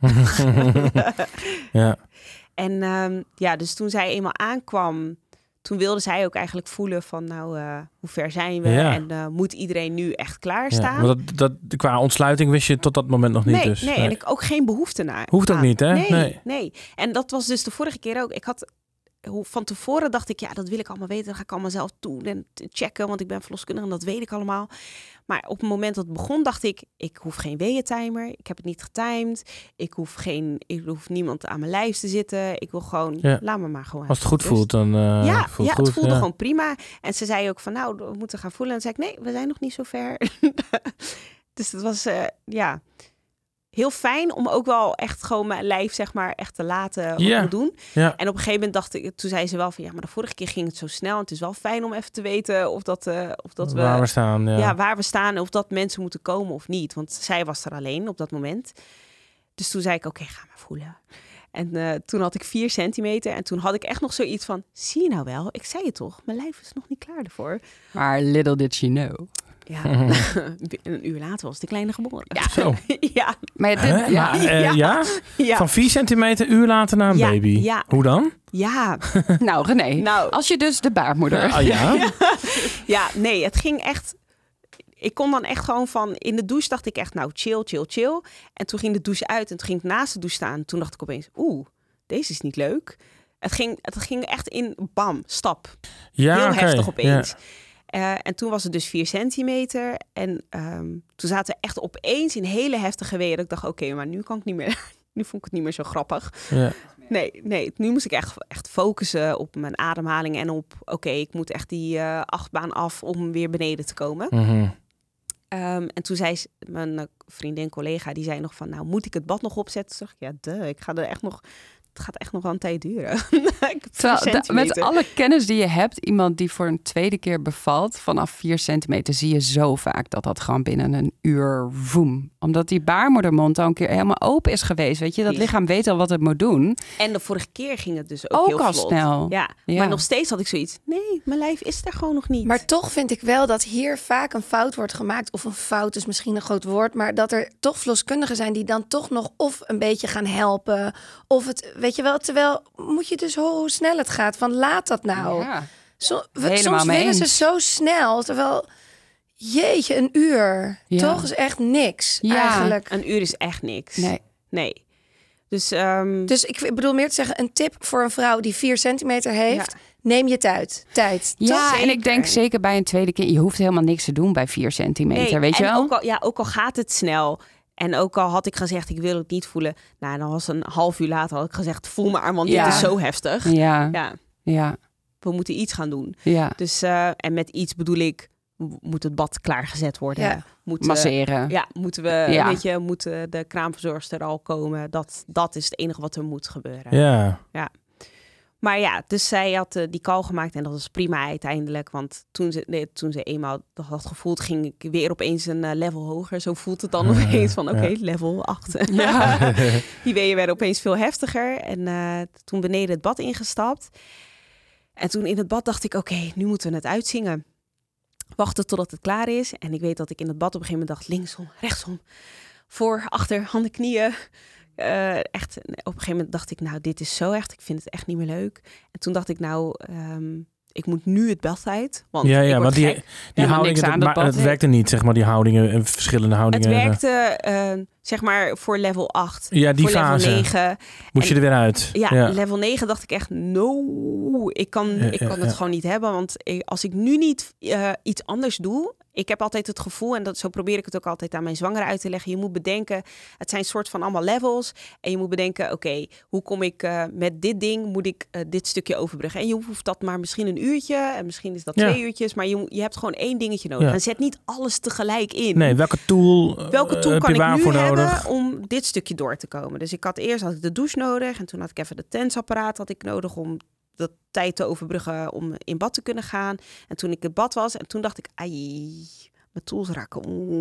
Ja. En um, ja, dus toen zij eenmaal aankwam, toen wilde zij ook eigenlijk voelen van nou, uh, hoe ver zijn we? Ja. En uh, moet iedereen nu echt klaarstaan? Ja, want dat, dat, qua ontsluiting wist je tot dat moment nog niet. Nee, dus. nee, en ik ook geen behoefte naar. Hoeft ook aan. niet, hè? Nee, Nee. nee. En dat was dus de vorige keer ook. Ik had hoe van tevoren dacht ik, ja, dat wil ik allemaal weten. Dat ga ik allemaal zelf doen en checken, want ik ben verloskundige en dat weet ik allemaal. Maar op het moment dat het begon, dacht ik, ik hoef geen weeëntimer. Ik heb het niet getimed. Ik hoef geen, ik hoef niemand aan mijn lijf te zitten. Ik wil gewoon, Ja. laat me maar gewoon. Als het goed Dus- voelt, dan uh, ja, voelt ja, het goed. het voelde ja. gewoon prima. En ze zei ook van, nou, we moeten gaan voelen. En toen zei ik, nee, we zijn nog niet zo ver. Dus het was, uh, ja, heel fijn om ook wel echt gewoon mijn lijf, zeg maar, echt te laten wat Ja. ik moet doen. Ja. En op een gegeven moment dacht ik, toen zei ze wel van, ja, maar de vorige keer ging het zo snel. En het is wel fijn om even te weten of dat, uh, of dat we... Waar we staan, ja. Ja, waar we staan, of dat mensen moeten komen of niet. Want zij was er alleen op dat moment. Dus toen zei ik, oké, ga maar voelen. En uh, toen had ik vier centimeter. En toen had ik echt nog zoiets van, zie je nou wel? Ik zei het toch, mijn lijf is nog niet klaar ervoor. Maar little did she know. Ja, een uur later was de kleine geboren. Ja, Zo. ja, Huh? Maar dit, ja, Maar, uh, Ja. ja? ja. Van vier centimeter uur later naar een Ja, baby. ja. Hoe dan? ja. nou René, Nou. als je dus de baarmoeder... Ah, ja? Ja, nee, het ging echt... Ik kon dan echt gewoon van... In de douche dacht ik echt, nou, chill, chill, chill. En toen ging de douche uit en toen ging ik naast de douche staan. Toen dacht ik opeens, oeh, deze is niet leuk. Het ging, het ging echt in bam, stap. Ja, Heel okay. heftig opeens. Ja. Uh, en toen was het dus vier centimeter. En um, toen zaten we echt opeens in hele heftige weeën. Ik dacht, oké, okay, maar nu kan ik niet meer. Nu vond ik het niet meer zo grappig. Ja. Nee, nee, nu moest ik echt, echt focussen op mijn ademhaling. En op, oké, okay, ik moet echt die uh, achtbaan af om weer beneden te komen. Mm-hmm. Um, en toen zei mijn vriendin, collega, die zei nog van, nou, moet ik het bad nog opzetten? Toen dacht ik, ja, duh, ik ga er echt nog... Het gaat echt nog wel een tijd duren. Terwijl, da, met alle kennis die je hebt, iemand die voor een tweede keer bevalt vanaf vier centimeter, zie je zo vaak dat dat gewoon binnen een uur voem. Omdat die baarmoedermond al een keer helemaal open is geweest. Weet je, dat lichaam weet al wat het moet doen. En de vorige keer ging het dus ook, ook heel al vlot. snel. Ja, ja, maar nog steeds had ik zoiets. Nee, mijn lijf is er gewoon nog niet. Maar toch vind ik wel dat hier vaak een fout wordt gemaakt. Of een fout is misschien een groot woord. Maar dat er toch verloskundigen zijn die dan toch nog of een beetje gaan helpen. Of het, weet je wel, terwijl moet je dus horen hoe snel het gaat. Van laat dat nou. Ja. Zo, Helemaal soms willen eens. ze zo snel. Terwijl, jeetje, een uur. Ja. Toch is echt niks Ja. eigenlijk. Een uur is echt niks. Nee. Nee. Dus, um... dus ik bedoel meer te zeggen, een tip voor een vrouw die vier centimeter heeft. Ja. Neem je tijd. Tijd. Ja, Toch? en ik denk zeker bij een tweede keer, je hoeft helemaal niks te doen bij vier centimeter, nee, weet je en wel? Ook al, ja, ook al gaat het snel. En ook al had ik gezegd, ik wil het niet voelen. Nou, dan was een half uur later had ik gezegd, voel maar, want Ja. dit is zo heftig. Ja, Ja, ja, we moeten iets gaan doen. ja. Dus, uh, en met iets bedoel ik, moet het bad klaargezet worden. Ja. Moet, Masseren. Ja, moeten we, Ja. weet je, moeten de kraamverzorgster al komen. Dat, dat is het enige wat er moet gebeuren. Ja. Ja. Maar ja, dus zij had uh, die call gemaakt en dat was prima uiteindelijk. Want toen ze, nee, toen ze eenmaal dat had gevoeld, ging ik weer opeens een uh, level hoger. Zo voelt het dan opeens van, oké, okay, ja. level acht. Ja. Die weeën werden opeens veel heftiger. En uh, toen beneden het bad ingestapt. En toen in het bad dacht ik, oké, okay, nu moeten we het uitzingen. Wachten totdat het klaar is. En ik weet dat ik in het bad op een gegeven moment dacht, linksom, rechtsom, voor, achter, handen, knieën. Uh, echt, op een gegeven moment dacht ik, nou, dit is zo echt, ik vind het echt niet meer leuk. En toen dacht ik, nou, um, ik moet nu het bad uit. Want ja, ja, ik maar die, gek. die ja, houdingen, aan dat, maar, het werkte niet, zeg maar, die houdingen en verschillende houdingen. Het werkte, uh, zeg maar, voor level acht. Ja, die voor fase. level negen. Moest en, je er weer uit. Ja, ja, level negen dacht ik echt, no, ik kan, ja, ik kan ja, het ja. gewoon niet hebben. Want ik, als ik nu niet uh, iets anders doe. Ik heb altijd het gevoel, en dat, zo probeer ik het ook altijd aan mijn zwangere uit te leggen. Je moet bedenken, het zijn soort van allemaal levels. En je moet bedenken, oké, okay, hoe kom ik uh, met dit ding, moet ik uh, dit stukje overbruggen. En je hoeft dat maar misschien een uurtje, en misschien is dat ja. twee uurtjes. Maar je, je hebt gewoon één dingetje nodig. Ja. En zet niet alles tegelijk in. Nee, welke tool, welke tool uh, kan ik nu voor hebben nodig? om dit stukje door te komen? Dus ik had eerst had ik de douche nodig. En toen had ik even de tensapparaat had ik nodig om de tijd te overbruggen om in bad te kunnen gaan. En toen ik in bad was, en toen dacht ik, ai, mijn tools raken.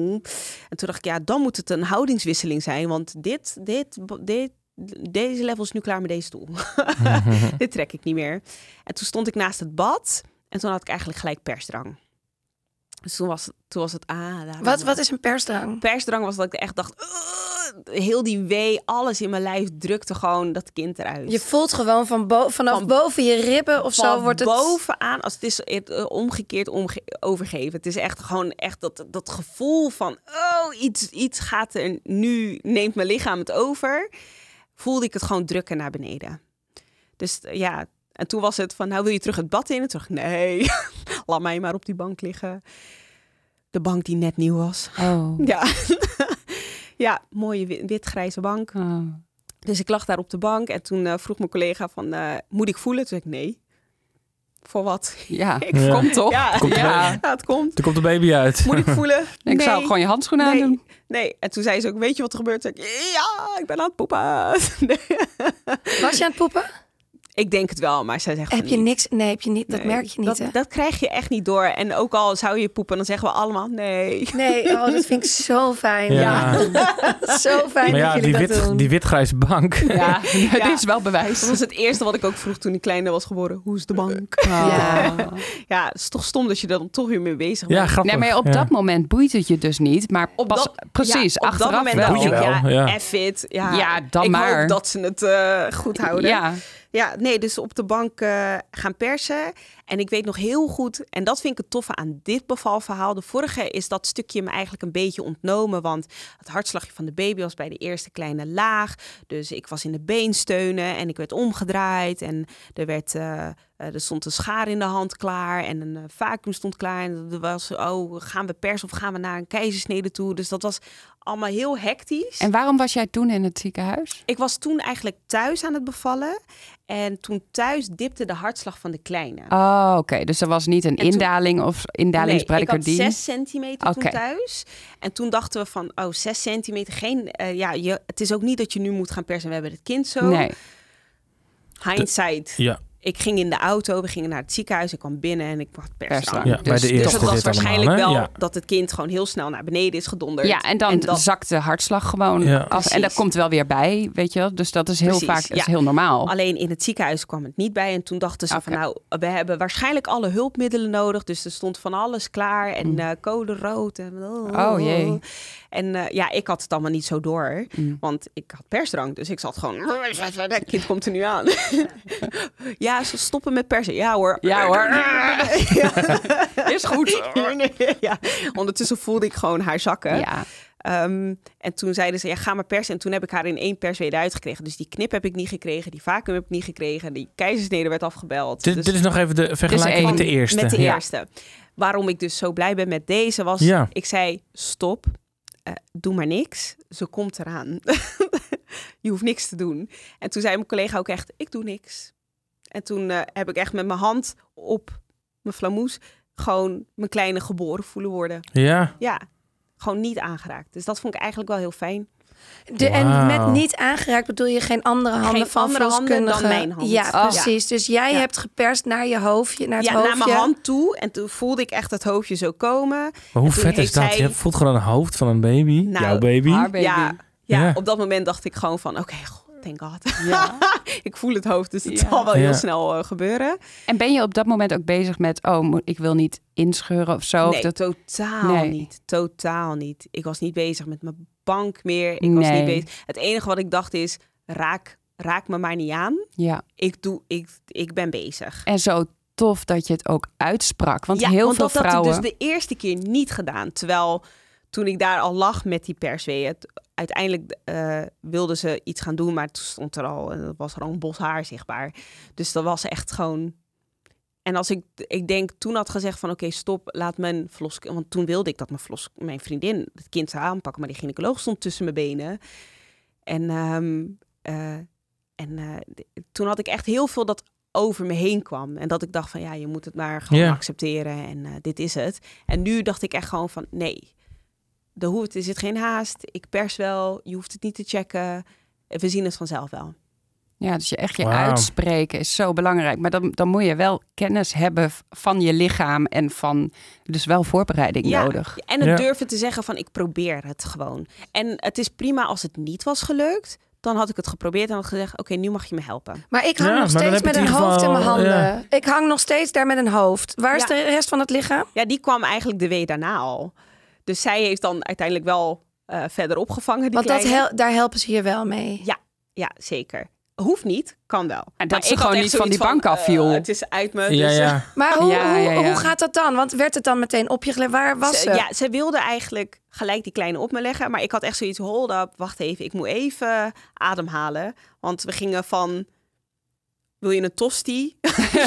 En toen dacht ik, ja, dan moet het een houdingswisseling zijn. Want dit, dit, dit, deze level is nu klaar met deze stoel. Dit trek ik niet meer. En toen stond ik naast het bad. En toen had ik eigenlijk gelijk persdrang. Dus toen was, toen was het... Ah, wat, wat is een persdrang? Persdrang was dat ik echt dacht... Uh, heel die wee, alles in mijn lijf drukte gewoon dat kind eruit. Je voelt gewoon van bo- vanaf van, boven je ribben of zo wordt het... bovenaan, als het is het, uh, omgekeerd omge- overgeven. Het is echt gewoon echt dat, dat gevoel van... Oh, iets, iets gaat er nu, neemt mijn lichaam het over. Voelde ik het gewoon drukken naar beneden. Dus uh, ja... En toen was het van, nou wil je terug het bad in? En toen dacht ik, nee, laat mij maar op die bank liggen. De bank die net nieuw was. Oh. Ja, ja, mooie wit, wit-grijze bank. Oh. Dus ik lag daar op de bank en toen uh, vroeg mijn collega van, uh, moet ik voelen? Toen zei ik, nee. Voor wat? Ja, ik ja. Komt toch? Ja, komt ja. ja, het komt. Er komt de baby uit. Moet ik voelen? Ik nee. zou gewoon je handschoenen nee. aandoen. Nee, en toen zei ze ook, weet je wat er gebeurt? Toen zei ik, ja, ik ben aan het poepen. Nee. Was je aan het poepen? Ik denk het wel, maar zij zegt heb je niet. niks? Nee, heb je niet. Dat nee, merk je niet. Dat, hè? dat krijg je echt niet door. En ook al zou je poepen, dan zeggen we allemaal nee. Nee, oh, dat vind ik zo fijn. Ja. Ja. Zo fijn maar ja, dat jullie die, dat wit, doen. die witgrijze bank. Ja, Ja. dit is wel bewijs. Dat was het eerste wat ik ook vroeg toen die kleine was geboren. Hoe is de bank? Oh. Ja. Ja, het is toch stom dat je er dan toch weer mee bezig bent. Ja, grappig. Nee, maar op ja. dat moment boeit het je dus niet. Maar Op pas, dat, precies, ja, op achteraf dat moment wel. dacht ik, Boeit je ja, wel, ja. F it. Ja, Ja, dan ik maar. hoop dat ze het uh, goed houden. Ja. Ja, nee, dus op de bank uh, gaan persen. En ik weet nog heel goed, en dat vind ik het toffe aan dit bevalverhaal. De vorige is dat stukje me eigenlijk een beetje ontnomen. Want het hartslagje van de baby was bij de eerste kleine laag. Dus ik was in de beensteunen en ik werd omgedraaid. En er, werd, uh, er stond een schaar in de hand klaar en een uh, vacuüm stond klaar. En er was, oh, gaan we persen of gaan we naar een keizersnede toe? Dus dat was allemaal heel hectisch. En waarom was jij toen in het ziekenhuis? Ik was toen eigenlijk thuis aan het bevallen. En toen thuis dipte de hartslag van de kleine. Oh, oké. Okay. Dus er was niet een en indaling toen, of indalingsbradykardie? Nee, ik had zes centimeter okay. toen thuis. En toen dachten we van, oh, zes centimeter. Geen, uh, ja, je, het is ook niet dat je nu moet gaan persen. We hebben het kind zo. Nee. Hindsight. De, ja. Ik ging in de auto, we gingen naar het ziekenhuis. Ik kwam binnen en ik had persdrang. Ja, dus, bij de eerste dus het was waarschijnlijk allemaal, wel ja. dat het kind gewoon heel snel naar beneden is gedonderd. Ja, en dan en dat... zakt de hartslag gewoon ja. af. Precies. En dat komt wel weer bij, weet je wel. Dus dat is heel Precies, vaak ja. is heel normaal. Alleen in het ziekenhuis kwam het niet bij. En toen dachten ze okay. van nou, we hebben waarschijnlijk alle hulpmiddelen nodig. Dus er stond van alles klaar. En mm. uh, code rood. En, oh, oh jee. En uh, ja, ik had het allemaal niet zo door. Mm. Want ik had persdrang. Dus ik zat gewoon... Het kind komt er nu aan. Ja, ze stoppen met persen. Ja hoor. Ja hoor. Ja. Is goed. Ja. Ondertussen voelde ik gewoon haar zakken. Ja. Um, en toen zeiden ze, ja, ga maar persen. En toen heb ik haar in één pers weer uitgekregen. Dus die knip heb ik niet gekregen. Die vacuüm heb ik niet gekregen. Die keizersnede werd afgebeld. Dit, dus dit is nog even de vergelijking met de eerste. Met de ja. eerste. Waarom ik dus zo blij ben met deze was... Ja. Ik zei, stop. Uh, doe maar niks. Ze komt eraan. Je hoeft niks te doen. En toen zei mijn collega ook echt, ik doe niks. En toen uh, heb ik echt met mijn hand op mijn flamoes... gewoon mijn kleine geboren voelen worden. Ja. Ja. Gewoon niet aangeraakt. Dus dat vond ik eigenlijk wel heel fijn. De, wow. En met niet aangeraakt bedoel je geen andere handen geen van andere handen dan mijn hand. Ja, oh. precies. Dus jij ja. hebt geperst naar je hoofdje, naar het ja, hoofdje. naar mijn hand toe. En toen voelde ik echt het hoofdje zo komen. Maar hoe vet is dat? Zij... Je voelt gewoon een hoofd van een baby. Nou, jouw baby. Haar baby. Ja, ja, ja, op dat moment dacht ik gewoon van, oké, okay, thank God. Ja. Ik voel het hoofd, dus het ja. zal wel heel ja. snel uh, gebeuren. En ben je op dat moment ook bezig met, oh, ik wil niet inscheuren of zo? Nee, of dat... totaal nee. niet. Totaal niet. Ik was niet bezig met mijn bank meer. Ik nee. was niet bezig. Het enige wat ik dacht is, raak, raak me maar niet aan. Ja. Ik, doe, ik, ik ben bezig. En zo tof dat je het ook uitsprak. Want ja, heel want veel dat vrouwen... had ik dus de eerste keer niet gedaan. Terwijl toen ik daar al lag met die persweeën... Uiteindelijk uh, wilden ze iets gaan doen, maar toen stond er al... Uh, was er al een bos haar zichtbaar. Dus dat was echt gewoon... En als ik, ik denk, toen had gezegd van... Oké, okay, stop, laat mijn verlos... Want toen wilde ik dat mijn, verlos, mijn vriendin het kind zou aanpakken... maar die gynaecoloog stond tussen mijn benen. En, um, uh, en uh, toen had ik echt heel veel dat over me heen kwam. En dat ik dacht van, ja, je moet het maar gewoon yeah. accepteren. En uh, dit is het. En nu dacht ik echt gewoon van, nee... Er, hoeft, er zit geen haast. Ik pers wel. Je hoeft het niet te checken. We zien het vanzelf wel. Ja, dus je echt je wow. uitspreken is zo belangrijk. Maar dan, dan moet je wel kennis hebben van je lichaam en van dus wel voorbereiding ja, nodig. En het ja. durven te zeggen van ik probeer het gewoon. En het is prima als het niet was gelukt. Dan had ik het geprobeerd en had gezegd, oké, okay, nu mag je me helpen. Maar ik hang ja, nog steeds met een hoofd geval, in mijn handen. Ja. Ik hang nog steeds daar met een hoofd. Waar is ja. de rest van het lichaam? Ja, die kwam eigenlijk de week daarna al. Dus zij heeft dan uiteindelijk wel uh, verder opgevangen. Die Want dat hel- daar helpen ze je wel mee? Ja, ja zeker. Hoeft niet, kan wel. En dat maar ze gewoon niet van die bank afviel. Uh, het is uit me. Dus, ja, ja. Maar hoe, ja, ja, ja. Hoe, hoe gaat dat dan? Want werd het dan meteen op je gelegd? Waar was ze? Ja, ze wilde eigenlijk gelijk die kleine op me leggen. Maar ik had echt zoiets, hold up, wacht even. Ik moet even ademhalen. Want we gingen van, wil je een tosti?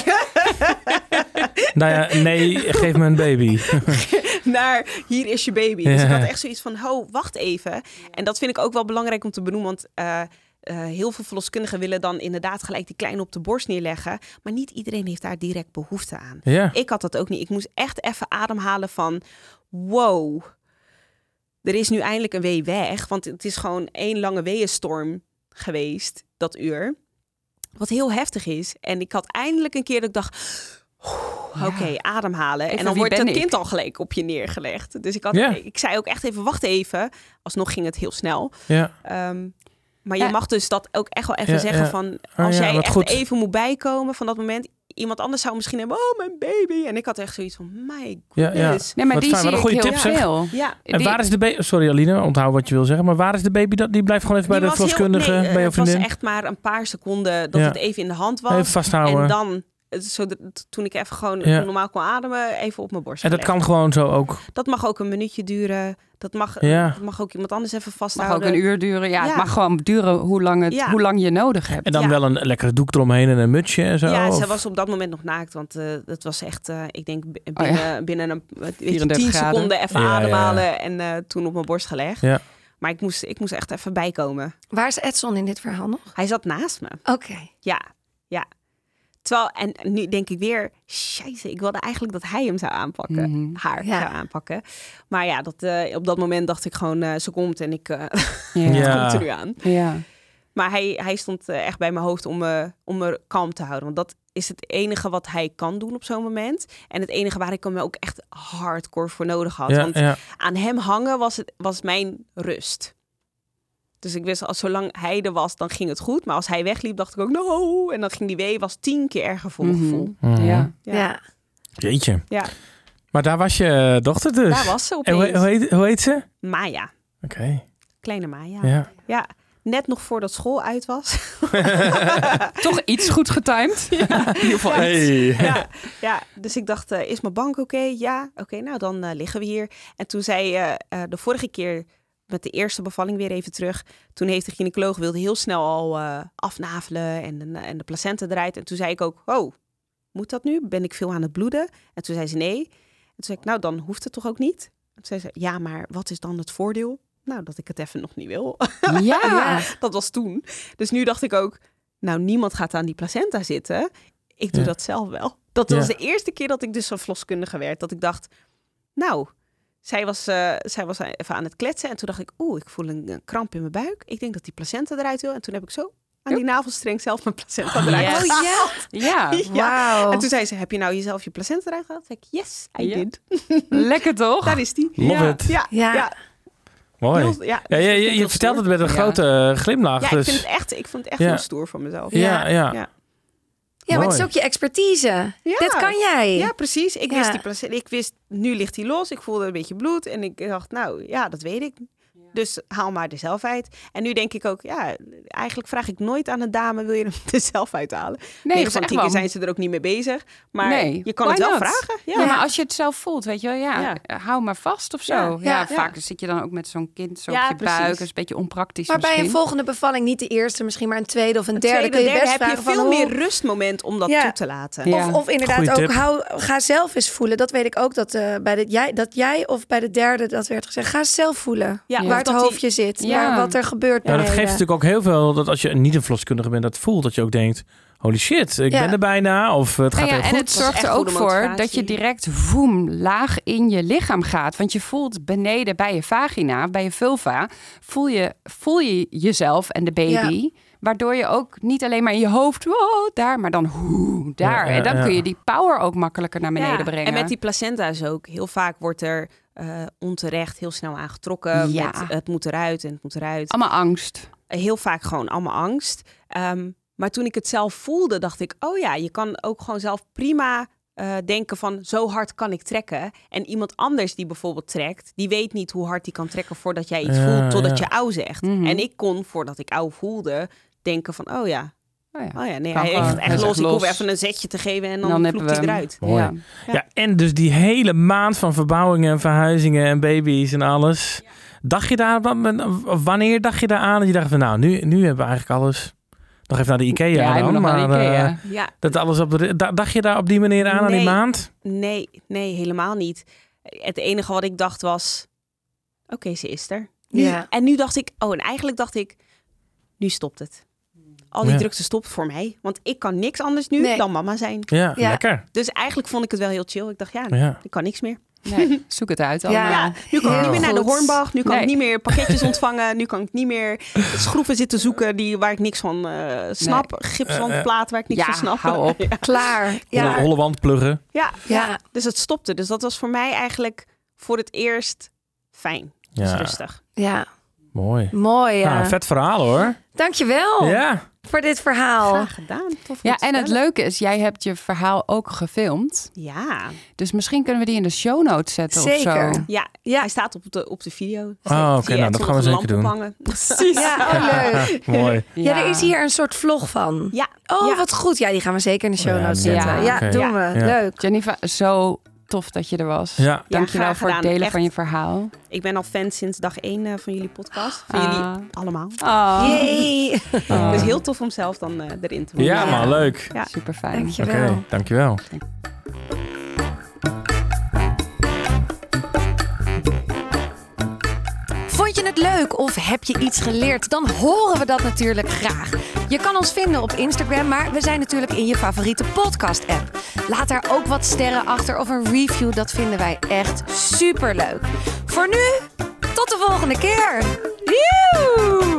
Nou ja, nee, geef me een baby. Naar, hier is je baby. Dus ik had echt zoiets van, ho, wacht even. En dat vind ik ook wel belangrijk om te benoemen. Want uh, uh, heel veel verloskundigen willen dan inderdaad gelijk die kleine op de borst neerleggen. Maar niet iedereen heeft daar direct behoefte aan. Ja. Ik had dat ook niet. Ik moest echt even ademhalen van, wow. Er is nu eindelijk een wee weg. Want het is gewoon één lange weeënstorm geweest, dat uur. Wat heel heftig is. En ik had eindelijk een keer dat ik dacht, oké, okay, ademhalen. Even, en dan wordt het ik? kind al gelijk op je neergelegd. Dus ik, had, ja. ik zei ook echt even, wacht even. Alsnog ging het heel snel. Ja. Um, maar je ja. mag dus dat ook echt wel even ja, zeggen ja. van... Oh, als ja, jij echt goed. even moet bijkomen van dat moment... Iemand anders zou misschien hebben, oh, mijn baby. En ik had echt zoiets van, my goodness. Ja, ja. Nee, maar wat die fijn, zie wat een ik goede heel tip, veel. Ja. En die... waar is de baby? Sorry Aline, onthoud wat je wil zeggen. Maar waar is de baby? Dat die blijft gewoon even Die bij de was verloskundige, heel, nee, bij jouw vriendin? Het was echt maar een paar seconden dat ja. het even in de hand was. Even vasthouden. En dan zo de, toen ik even gewoon Ja. normaal kon ademen, even op mijn borst En dat gelegd. kan gewoon zo ook. Dat mag ook een minuutje duren. Dat mag, Ja. dat mag ook iemand anders even Het mag vasthouden. ook een uur duren. Ja, Ja. het mag gewoon duren hoe lang, het, Ja. hoe lang je nodig hebt. En dan Ja. wel een lekkere doek eromheen en een mutsje en zo. Ja, of- ze was op dat moment nog naakt, want uh, het was echt, uh, ik denk b- Oh, ja. binnen, binnen een weet je, vierendertig tien graden. seconden even Ja, ja, ja. ademhalen en uh, toen op mijn borst gelegd. Ja. Maar ik moest, ik moest echt even bijkomen. Waar is Edson in dit verhaal nog? Hij zat naast me. Oké. Ja, ja. Terwijl, en nu denk ik weer, scheisse, ik wilde eigenlijk dat hij hem zou aanpakken. Mhm. Haar Ja. zou aanpakken. Maar ja, dat, uh, op dat moment dacht ik gewoon, uh, ze komt en ik uh, Ja. Ja. komt er nu aan. Ja. Maar hij, hij stond uh, echt bij mijn hoofd om me, om me kalm te houden. Want dat is het enige wat hij kan doen op zo'n moment. En het enige waar ik hem ook echt hardcore voor nodig had. Ja, Want ja. aan hem hangen was, het, was mijn rust. Dus ik wist, als zolang hij er was, dan ging het goed. Maar als hij wegliep, dacht ik ook, no. En dan ging die wee, was tien keer erger voor mijn Mhm. gevoel. Mhm. Ja. Ja. Ja. Jeetje. Ja, Maar daar was je dochter dus. daar was ze En opeens. hoe, hoe, heet, hoe heet ze? Maya. Oké. Kleine Maya. Ja. Ja. Net nog voordat school uit was. Toch iets goed getimed. In ieder geval iets. Hey. ja, ja, dus ik dacht, uh, is mijn bank oké? Ja, oké, nou dan uh, liggen we hier. En toen zei uh, uh, de vorige keer met de eerste bevalling weer even terug. Toen heeft de gynaecoloog wilde heel snel al uh, afnavelen en, en, en de placenta eruit. En toen zei ik ook, oh, moet dat nu? Ben ik veel aan het bloeden? En toen zei ze nee. En toen zei ik, nou dan hoeft het toch ook niet? En toen zei ze, ja, maar wat is dan het voordeel? Nou, dat ik het even nog niet wil. Ja. Ja. Dat was toen. Dus nu dacht ik ook, nou, niemand gaat aan die placenta zitten. Ik doe Ja. dat zelf wel. Dat Ja. was de eerste keer dat ik dus een verloskundige werd. Dat ik dacht, nou, zij was, uh, zij was even aan het kletsen. En toen dacht ik, oeh, ik voel een, een kramp in mijn buik. Ik denk dat die placenta eruit wil. En toen heb ik zo aan die navelstreng zelf mijn placenta eruit Yes. gehaald. Oh ja. Ja. Ja. Wauw. En toen zei ze, heb je nou jezelf je placenta eruit gehaald? Toen zei ik, yes, I Ja. did. Lekker toch? Daar is die. Love ja. it. Ja, Ja. ja. Mooi. Heel- ja, Ja, dus je ik je, vind je het heel vertelt stoer. het met een Ja. grote uh, glimlach. Ja, dus. ik vind het echt, ik vond het echt Ja. heel stoer van mezelf. Ja, ja. ja. Ja, maar het is Mooi. ook je expertise. Ja. Dit kan jij. Ja, precies. Ik Ja. wist die placenta. Ik wist, nu ligt hij los. Ik voelde een beetje bloed. En ik dacht, nou ja, dat weet ik. Dus haal maar er zelf uit. En nu denk ik ook, ja, eigenlijk vraag ik nooit aan een dame, wil je hem er zelf uithalen? Nee, negen dat is van echt tien keer wel- zijn ze er ook niet mee bezig. Maar Nee, je kan why het wel not? vragen. Ja. Ja, maar als je het zelf voelt, weet je wel, ja, Ja. hou maar vast of zo. Ja, Ja, ja, vaak ja. zit je dan ook met zo'n kind zo Ja, op je precies. buik. Dat is een beetje onpraktisch Maar bij misschien. een volgende bevalling niet de eerste, misschien maar een tweede of een, Een derde. tweede, kun je derde best heb je vragen veel van, meer hoe- rustmoment om dat Ja. toe te laten. Ja. Of, of inderdaad Goeie ook, tip. hou, ga zelf eens voelen. Dat weet ik ook, dat, uh, bij de, jij, dat jij of bij de derde dat werd gezegd. Ga zelf voelen Ja, waar of het dat die- hoofdje zit. Ja. Waar, wat er gebeurt Ja, dat beneden. geeft natuurlijk ook heel veel dat als je niet een verloskundige bent, dat voelt dat je ook denkt, holy shit, ik Ja. ben er bijna of het gaat Nou ja, heel en goed. het was zorgt er echt ook goede voor motivatie. dat je direct voem laag in je lichaam gaat. Want je voelt beneden bij je vagina, bij je vulva, voel je, voel je jezelf en de baby. Waardoor je ook niet alleen maar in je hoofd, wow, daar, maar dan hoe, daar. Ja, ja, en dan ja. kun je die power ook makkelijker naar beneden Ja, brengen. En met die placenta's ook. Heel vaak wordt er uh, onterecht heel snel aangetrokken. Ja. Met, het moet eruit en het moet eruit. Allemaal angst. Heel vaak gewoon allemaal angst. Um, maar toen ik het zelf voelde, dacht ik, oh ja, je kan ook gewoon zelf prima uh, denken van, zo hard kan ik trekken. En iemand anders die bijvoorbeeld trekt, die weet niet hoe hard die kan trekken voordat jij iets Ja, voelt, totdat ja. je auw zegt. Mhm. En ik kon, voordat ik auw voelde, denken van, oh ja, Oh ja. oh ja, nee, Kan hij gewoon. ligt Hij echt is los. echt Ik hoef los. even een zetje te geven en dan, Dan dan hebben vloekt we hij hem. eruit. Mooi. Ja. Ja. Ja, en dus die hele maand van verbouwingen en verhuizingen en baby's en alles. Dacht je daar, of wanneer dacht je daar aan? Dat je dacht van nou, nu, nu hebben we eigenlijk alles. Nog even naar de Ikea Ja, ik dan. moet nog maar, naar de Ikea. eh, Ja, dat alles op de, da- dacht je daar op die manier aan, aan die Nee. maand? nee, nee, helemaal niet. Het enige wat ik dacht was, oké, ze is er. Nu, Ja. En nu dacht ik, oh, en eigenlijk dacht ik, nu stopt het. Al die Ja. drukte stopt voor mij. Want ik kan niks anders nu Nee. dan mama zijn. Ja, Ja. lekker. Dus eigenlijk vond ik het wel heel chill. Ik dacht, ja, Ja. ik kan niks meer. Nee, zoek het uit Ja. allemaal. Ja, nu kan ik Heel niet meer naar de goed. Hornbach. Nu kan Nee. ik niet meer pakketjes ontvangen. Nu kan ik niet meer schroeven zitten zoeken die, waar ik niks van uh, snap. Gipswandplaat waar ik niks Ja, van snap. hou op. Ja. Klaar. Holle, Ja. holle wand pluggen. Ja, Ja. ja, dus het stopte. Dus dat was voor mij eigenlijk voor het eerst fijn. Dus Ja, rustig. Ja. Mooi. Mooi, ja. Nou, vet verhaal hoor. Dankjewel Ja. voor dit verhaal. Graag gedaan. Tof om Ja, te en het vertellen. leuke is, jij hebt je verhaal ook gefilmd. Ja. Dus misschien kunnen we die in de show notes zetten Zeker. of zo. Ja, Ja. hij staat op de, op de video. Oh, oké, Zie je nou, echt dat gaan we onder zeker de doen. lamp ophangen. Precies. Ja, oh, leuk. Mooi. Ja, er is hier een soort vlog van. Ja. Oh, Ja. wat goed. Ja, die gaan we zeker in de show Ja, notes nee, zetten. ja, Ja, oké. doen Ja. we. Ja. Leuk. Jennifer, zo tof dat je er was. Ja. Dankjewel graag voor het gedaan. delen Echt. van je verhaal. Ik ben al fan sinds dag één uh, van jullie podcast. Van Ah. jullie allemaal. Oh, Yay. Ah. Dus heel tof om zelf dan uh, erin te worden. Ja, man, leuk. Ja. super fijn. Oké, Dankjewel. dankjewel. Vond je het leuk of heb je iets geleerd? Dan horen we dat natuurlijk graag. Je kan ons vinden op Instagram, maar we zijn natuurlijk in je favoriete podcast-app. Laat daar ook wat sterren achter of een review. Dat vinden wij echt superleuk. Voor nu, tot de volgende keer. Joe!